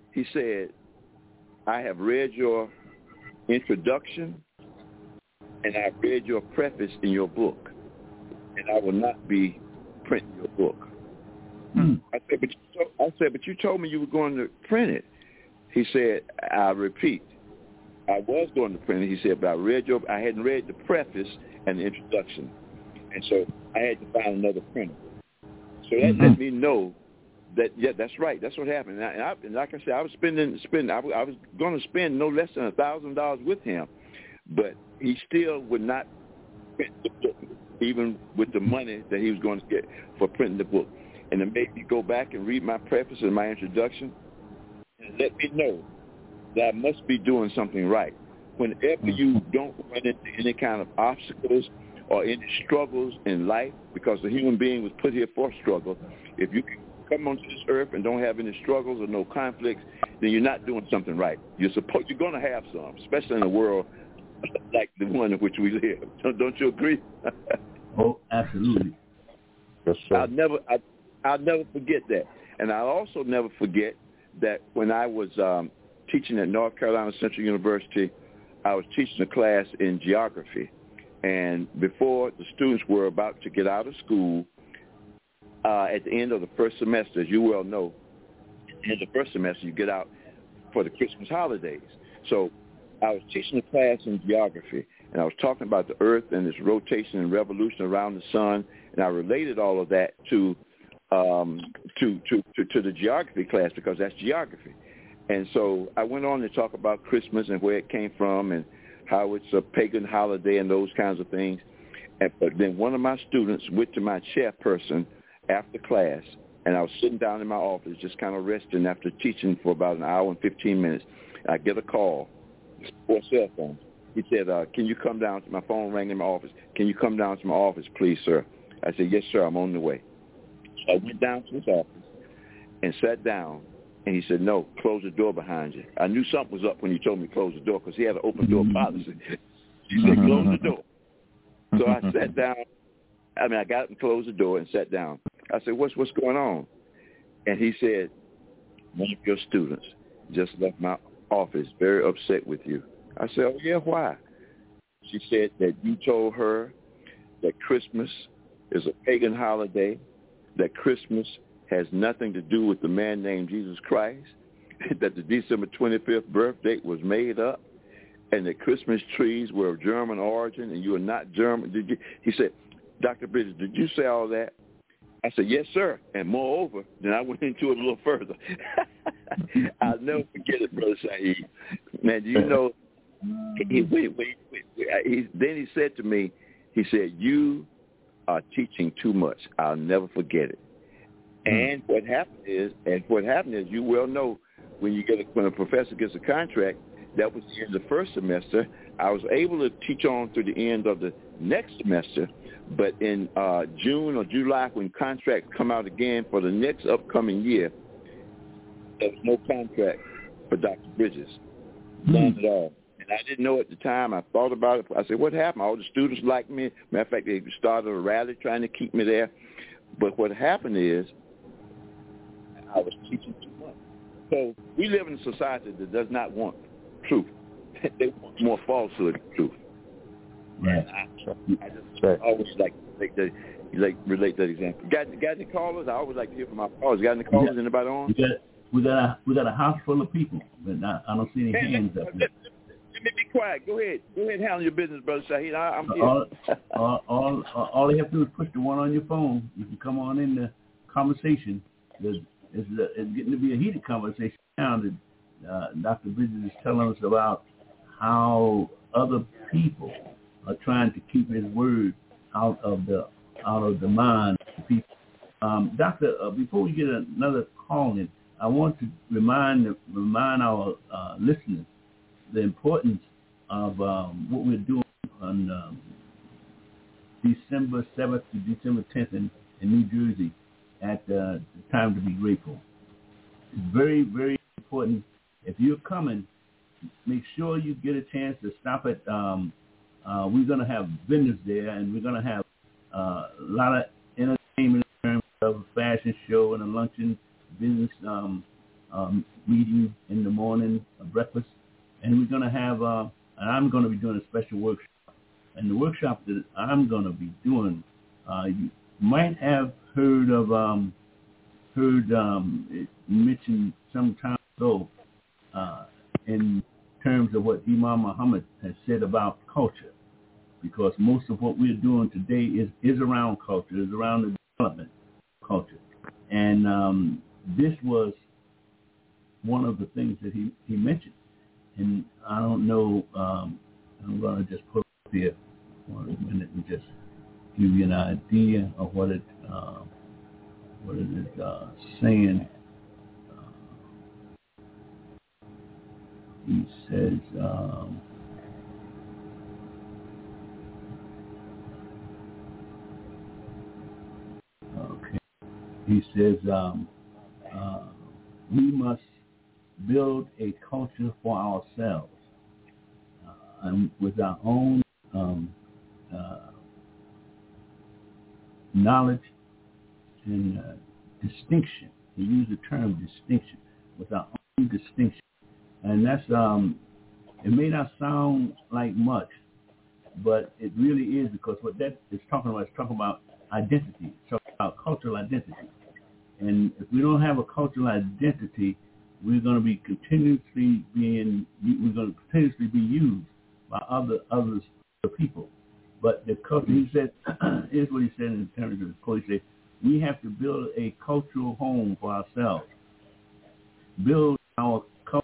S8: "I have read your introduction and I've read your preface in your book, and I will not be printing your book."
S6: Mm.
S8: I said, but you told me you were going to print it. He said, "I repeat, I was going to print it." He said, "But I hadn't read the preface and the introduction, and so I had to find another printer." So that let me know that, yeah, that's right. That's what happened. And like I said, I was I was going to spend no less than $1,000 with him, but he still would not print the book, even with the money that he was going to get for printing the book. And it made me go back and read my preface and my introduction, and let me know that I must be doing something right. Whenever you don't run into any kind of obstacles or any struggles in life, because the human being was put here for struggle, if you can come onto this earth and don't have any struggles or no conflicts, then you're not doing something right. You're going to have some, especially in a world like the one in which we live. Don't you agree?
S6: Oh, absolutely.
S8: Yes, sir. I'll never forget that. And I'll also never forget that when I was teaching at North Carolina Central University, I was teaching a class in geography. And before the students were about to get out of school, at the end of the first semester, as you well know, at the end of the first semester, you get out for the Christmas holidays. So I was teaching a class in geography, and I was talking about the Earth and its rotation and revolution around the sun, and I related all of that to the geography class, because that's geography. And so I went on to talk about Christmas and where it came from and how it's a pagan holiday and those kinds of things. But then one of my students went to my chairperson after class and I was sitting down in my office just kind of resting after teaching for about an hour and 15 minutes. I get a call for a cell phone. He said, can you come down to my phone rang in my office. Can you come down to my office, please, sir? I said, yes, sir, I'm on the way. So I went down to his office and sat down, and he said, no, close the door behind you. I knew something was up when he told me to close the door because he had an open door policy. He said, close the door. So I sat down. I got up and closed the door and sat down. I said, what's going on? And he said, one of your students just left my office very upset with you. I said, oh, yeah, why? She said that you told her that Christmas is a pagan holiday, that Christmas has nothing to do with the man named Jesus Christ, that the December 25th birth date was made up, and that Christmas trees were of German origin, and you are not German. Did you? He said, Dr. Bridges, did you say all that? I said, yes, sir. And moreover, then I went into it a little further. I'll never forget it, Brother Saeed. Man, do you know, then he said to me, he said, you are teaching too much. I'll never forget it. And what happened is, you well know, when a professor gets a contract, that was the end of the first semester. I was able to teach on through the end of the next semester, but in June or July, when contracts come out again for the next upcoming year, there was no contract for Dr. Bridges, none at all. And I didn't know at the time. I thought about it. I said, what happened? All the students liked me. Matter of fact, they started a rally trying to keep me there. But what happened is I was teaching too much. So we live in a society that does not want truth. They want more falsehood than truth.
S6: Right.
S8: And I just always like relate that example. Got any callers? I always like to hear from my callers. Got any callers? Anybody on?
S6: We got a house full of people, but I don't see any hands up there.
S8: Let me be quiet. Go ahead. Handle your business, Brother Shaheed. I'm here.
S6: All you have to do is push the one on your phone. You can come on in the conversation. It's getting to be a heated conversation now that Dr. Bridges is telling us about how other people are trying to keep his word out of the mind of people. Doctor, before we get another call in, I want to remind our listeners the importance of what we're doing on December 7th to December 10th in New Jersey at the Time to Be Grateful. It's very, very important. If you're coming, make sure you get a chance to stop at, we're going to have vendors there, and we're going to have a lot of entertainment in terms of a fashion show and a luncheon, business meeting in the morning, a breakfast. And we're going to have, and I'm going to be doing a special workshop. And the workshop that I'm going to be doing, you might have heard it mentioned some time ago in terms of what Imam Muhammad has said about culture, because most of what we're doing today is around culture, is around the development of culture. And this was one of the things that he mentioned. And I don't know, I'm going to just put up here for a minute and just give you an idea of what it is saying. He says, okay. He says, we must build a culture for ourselves and with our own knowledge and distinction. He used the term distinction, with our own distinction. And that's, it may not sound like much, but it really is, because what that is talking about identity. It's talking about cultural identity. And if we don't have a cultural identity, we're going to be continuously be used by other people. But the culture, he said, here's what he said in terms of the culture. He said, we have to build a cultural home for ourselves. Build our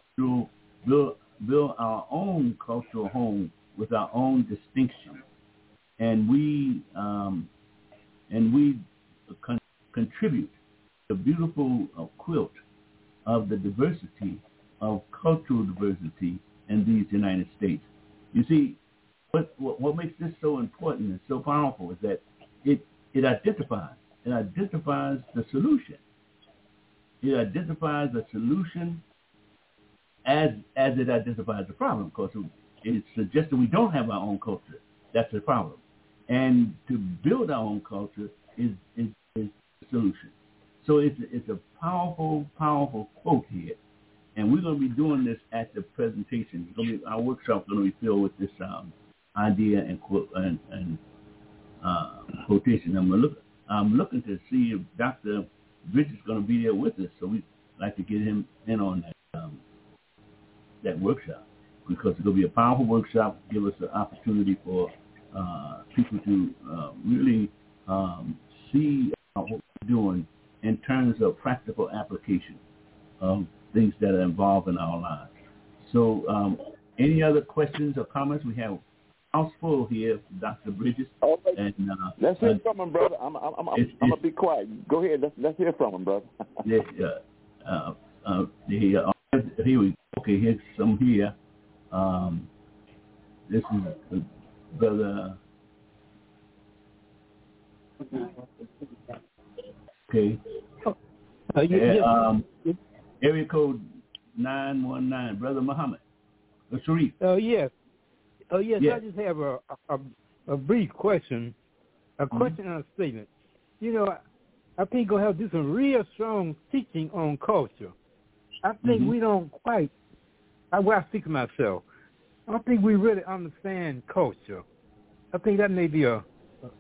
S6: own cultural home with our own distinction, and we contribute a beautiful quilt of the diversity of cultural diversity in these United States. You see, what makes this so important and so powerful is that it identifies the solution. It identifies the solution as it identifies the problem. Of course, it suggests that we don't have our own culture. That's the problem. And to build our own culture is the solution. So it's a powerful, powerful quote here. And we're going to be doing this at the presentation. Our workshop is going to be filled with this idea and quotation. I'm looking to see if Dr. Bridges is going to be there with us. So we'd like to get him in on that workshop, because it's going to be a powerful workshop, give us an opportunity for people to really see what we're doing in terms of practical application of things that are involved in our lives. So any other questions or comments? We have house full here, Dr. Bridges. And,
S8: let's hear from him, brother. I'm going to be quiet. Go ahead. Let's hear from him, brother.
S6: Yes, here we go. Okay, here's some here. This is Brother. Okay. Area code 919, Brother Muhammad. Sharif.
S7: Yes. Yes.
S6: Yes.
S7: I just have a brief question, and a statement. You know, I think we'll have to do some real strong teaching on culture. I think we don't quite. I speak to myself. I don't think we really understand culture. I think that may be a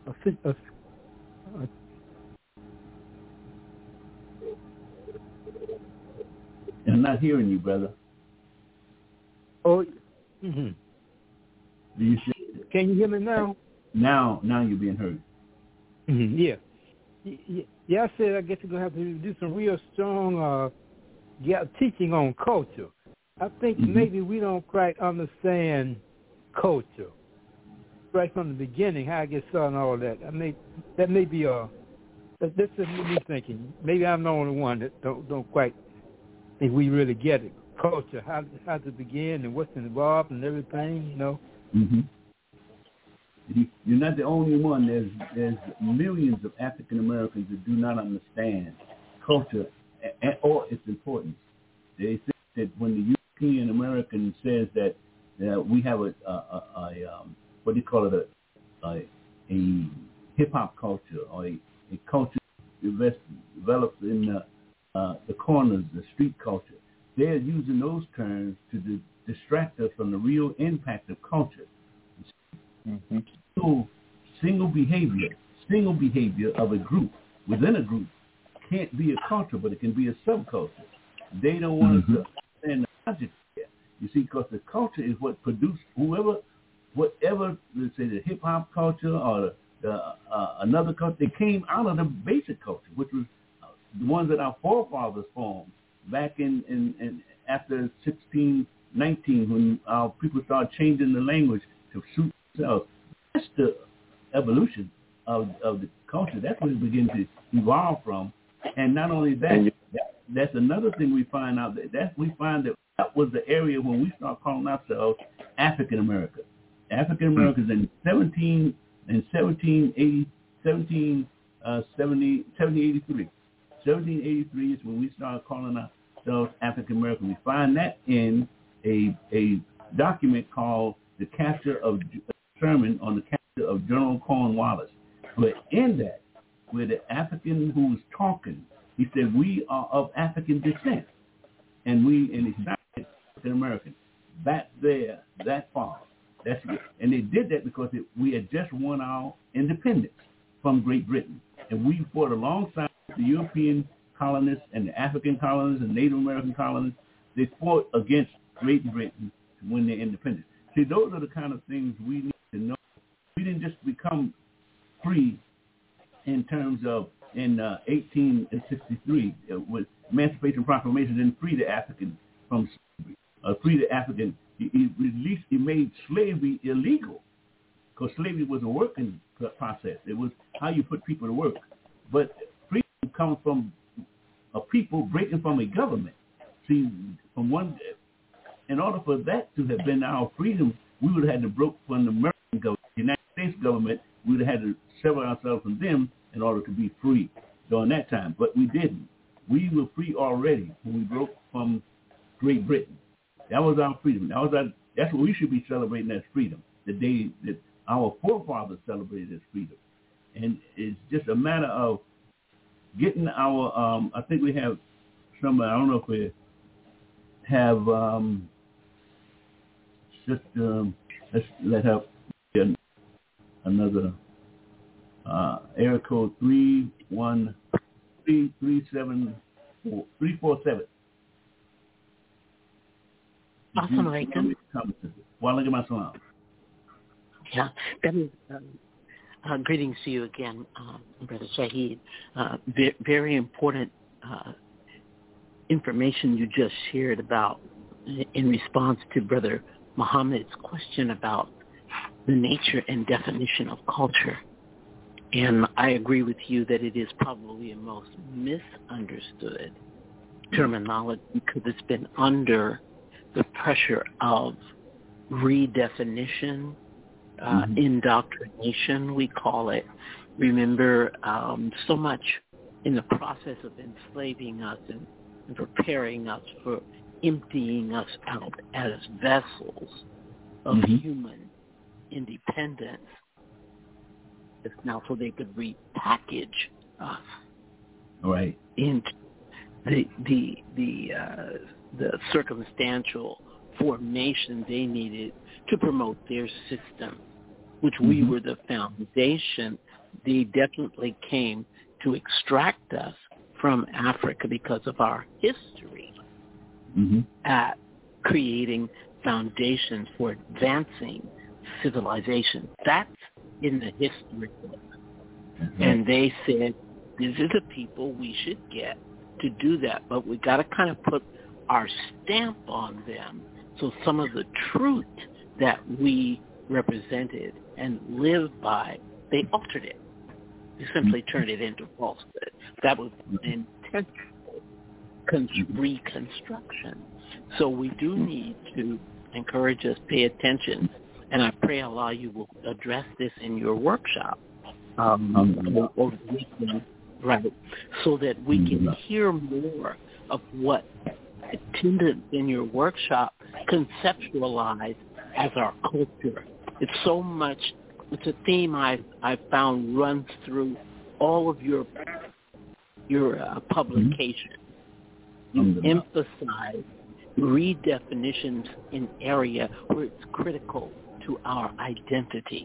S6: I'm not hearing you, brother.
S7: Oh.
S6: Do you
S7: Can you hear me now?
S6: Now you're being heard.
S7: Yeah. Yeah, I said I guess we're going to have to do some real strong teaching on culture. I think maybe we don't quite understand culture right from the beginning, how I get started and all that. That may be that's just me thinking. Maybe I'm the only one that don't quite think we really get it. Culture, how to begin and what's involved and everything, you know.
S6: You're not the only one. There's millions of African Americans that do not understand culture or its importance. They say that when the European American says that we have a what do you call it, a hip hop culture or a culture developed in the corners, the street culture, they're using those terms to distract us from the real impact of culture. Single behavior of a group within a group can't be a culture, but it can be a subculture. They don't want us to understand the logic there. You see, because the culture is what produced whatever, let's say the hip hop culture or another culture. They came out of the basic culture, which was the ones that our forefathers formed back in after 1619, when our people started changing the language to suit themselves. That's the evolution of the culture. That's where it begins to evolve from. And not only that, that's another thing we find out that was the area when we start calling ourselves African America. African Americans in 1783. 1783 is when we started calling ourselves African American. We find that in a document called The Capture of Sermon on the Capture of General Cornwallis. But in that, where the African who was talking, he said, we are of African descent. And he's not African American. Back there, that far. And they did that because we had just won our independence from Great Britain. And we fought alongside the European colonists and the African colonists and Native American colonists. They fought against Great Britain to win their independence. See, those are the kind of things we need to know. We didn't just become free in terms of in 1863 with Emancipation Proclamation, didn't free the African from slavery. Free the African. He made slavery illegal, because slavery was a working process. It was how you put people to work. But freedom comes from a people breaking from a government. See, in order for that to have been our freedom, we would have had to break from the American government, the United States government. We would have had to sever ourselves from them in order to be free during that time. But we didn't. We were free already when we broke from Great Britain. That was our freedom. That's what we should be celebrating as freedom, the day that our forefathers celebrated as freedom. And it's just a matter of getting our, I think we have some, I don't know if we have, let's let her another area code 347.
S11: Assalamualaikum.
S6: Waalaikumsalam.
S11: Yeah, that is, greetings to you again, Brother Shaheed. Very important information you just shared about in response to Brother Muhammad's question about the nature and definition of culture. And I agree with you that it is probably the most misunderstood terminology because it's been under the pressure of redefinition, indoctrination, we call it. Remember, so much in the process of enslaving us and preparing us for emptying us out as vessels of human independence. It's now so they could repackage us into the circumstantial formation they needed to promote their system, which we were the foundation. They definitely came to extract us from Africa because of our history at creating foundations for advancing civilization. That's in the history book. And they said, these are the people we should get to do that, but we got to kind of put our stamp on them. So some of the truth that we represented and lived by, they altered it. They simply turned it into falsehood. That was an intentional reconstruction. So we do need to encourage us, pay attention, and I pray Allah you will address this in your workshop over the weekend, right, so that we can hear more of what attendants in your workshop conceptualize as our culture. It's so much, it's a theme I've found runs through all of your publications. You emphasize redefinitions in area where it's critical to our identity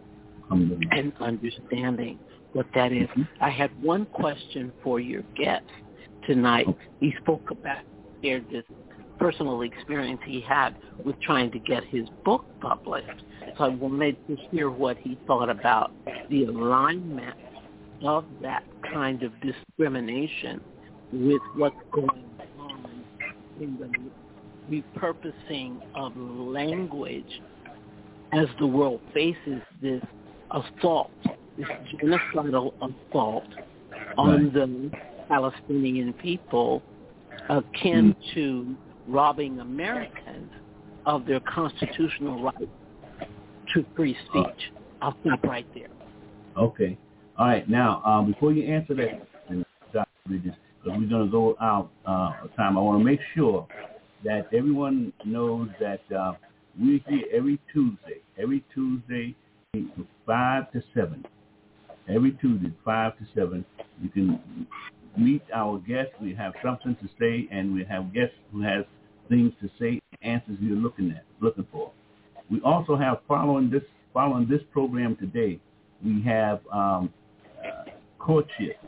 S11: and understanding what that is. I had one question for your guest tonight. He spoke about this personal experience he had with trying to get his book published. So I wanted to hear what he thought about the alignment of that kind of discrimination with what's going on in the repurposing of language as the world faces this assault, this genocidal assault on the Palestinian people, akin to robbing Americans of their constitutional right to free speech. I'll stop right there.
S6: Okay. All right. Now, before you answer that, Dr. Bridges, because we're going to go out of time, I want to make sure that everyone knows that we're here every Tuesday from 5 to 7. Every Tuesday, 5 to 7, you can meet our guests. We have something to say, and we have guests who has things to say, answers you're looking for. We also have following this program today, we have courtship.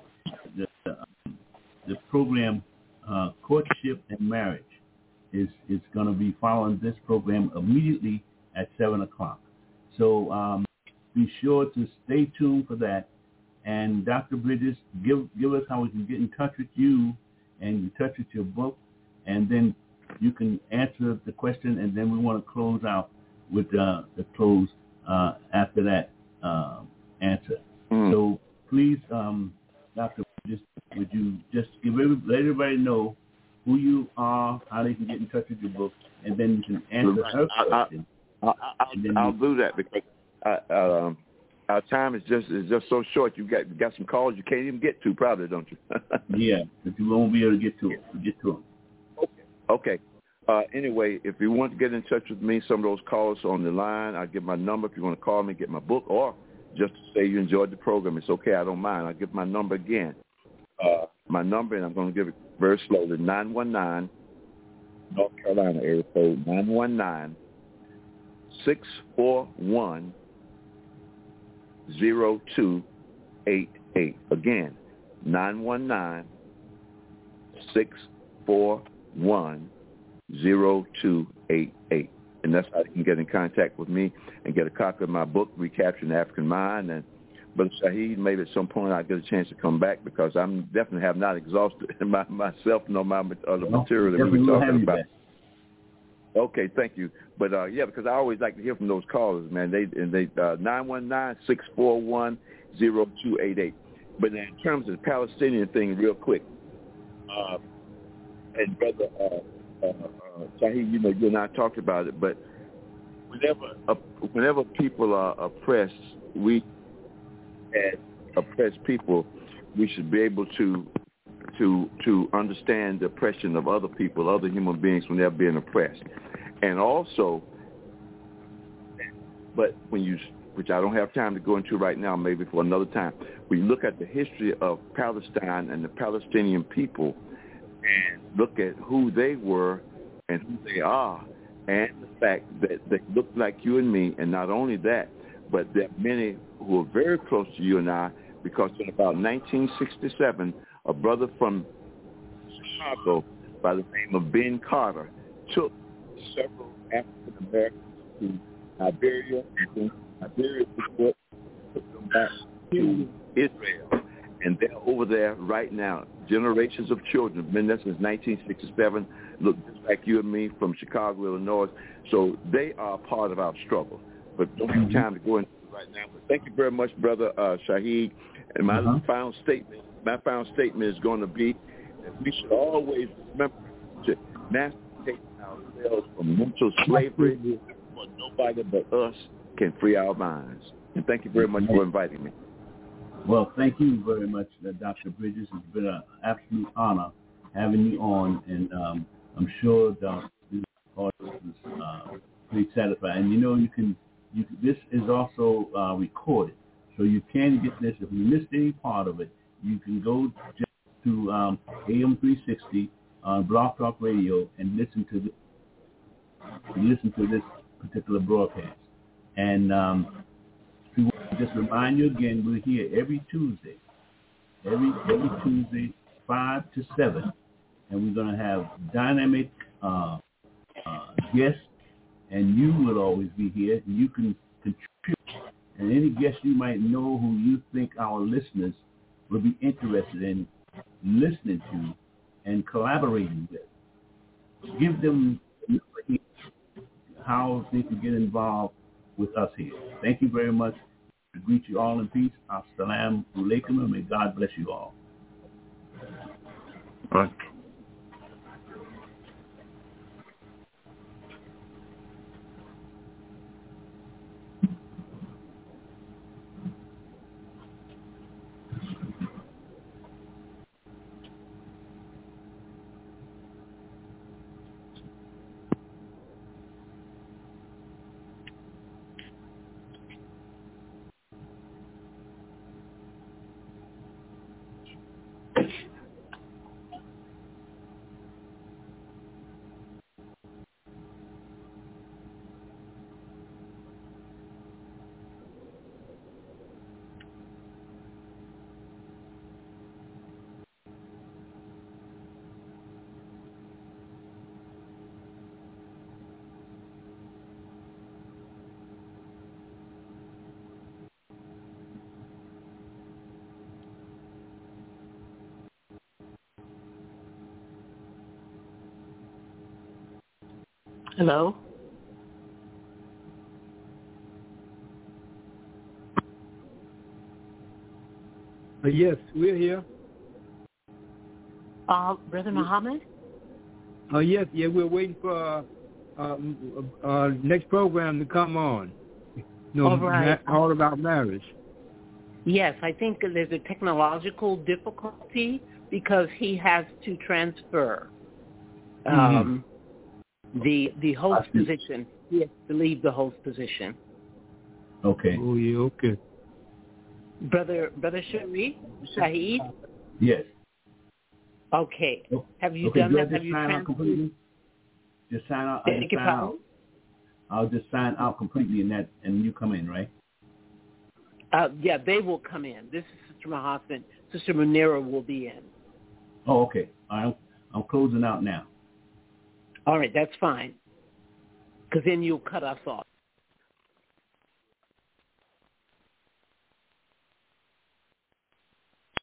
S6: The program Courtship and Marriage is going to be following this program immediately at 7 o'clock. So be sure to stay tuned for that. And Dr. Bridges, give us how we can get in touch with you and in touch with your book, and then you can answer the question, and then we want to close out with the close after that answer. So please, Dr. would you just let everybody know who you are, how they can get in touch with your book, and then you can answer her question.
S8: I'll do that because our time is just so short. You got some calls you can't even get to, probably, don't you?
S6: Yeah, but you won't be able to get to them.
S8: Okay. Anyway, if you want to get in touch with me, some of those calls on the line, I'll give my number if you want to call me, get my book, or just to say you enjoyed the program. It's okay. I don't mind. I'll give my number again. My number, and I'm going to give it very slowly, 919, North Carolina area code, 919-641-0288. Again, 919-641-0288. And that's how you can get in contact with me and get a copy of my book, Recapturing the African Mind. And Brother Shaheed, maybe at some point I'll get a chance to come back because I definitely have not exhausted myself nor my other material that we were talking about. Okay, thank you. But, because I always like to hear from those callers, man. They 919-641-0288. But in terms of the Palestinian thing, real quick, and Brother Shaheed, you and I talked about it, but whenever people are oppressed, as oppressed people, we should be able to understand the oppression of other people, other human beings when they're being oppressed. And also, but which I don't have time to go into right now, maybe for another time, when you look at the history of Palestine and the Palestinian people and look at who they were and who they are, and the fact that they look like you and me, and not only that, but there are many who are very close to you and I, because in about 1967, a brother from Chicago by the name of Ben Carter took several African Americans to Liberia, and then Liberia took them back to Israel. And they're over there right now. Generations of children have been there since 1967, look just like you and me from Chicago, Illinois. So they are part of our struggle. But don't have time to go into it right now. But thank you very much, Brother Shaheed. And my final statement is going to be that we should always remember to emancipate ourselves from mental slavery, for nobody but us can free our minds. And thank you very much for inviting me.
S6: Well, thank you very much, Dr. Bridges. It's been an absolute honor having you on, and I'm sure the audience is pretty satisfied. And this is also recorded, so you can get this. If you missed any part of it, you can go just to AM 360 on Blog Talk Radio and listen to this particular broadcast. And just remind you again, we're here every Tuesday, 5 to 7, and we're going to have dynamic guests, and you will always be here, and you can contribute. And any guest you might know who you think our listeners will be interested in listening to and collaborating with, give them how they can get involved with us here. Thank you very much. I greet you all in peace. Assalamu alaikum, and may God bless you all.
S8: All right.
S11: Hello?
S7: Yes, we're here.
S11: Brother Muhammad?
S7: Oh, yes, we're waiting for next program to come on.
S11: All right.
S7: All about marriage.
S11: Yes, I think there's a technological difficulty because he has to transfer the host position. He has to leave the host position.
S6: Okay.
S7: Oh, yeah, okay.
S11: Brother Shahid?
S6: Yes.
S11: Okay. Have you done that? Have you
S6: completely? Just sign out. I'll just sign out completely and you come in, right?
S11: Yeah, they will come in. This is Sister Mahasan. Sister Munira will be in.
S6: Oh, okay. I'm closing out now.
S11: All right, that's fine. Because then you'll cut us off.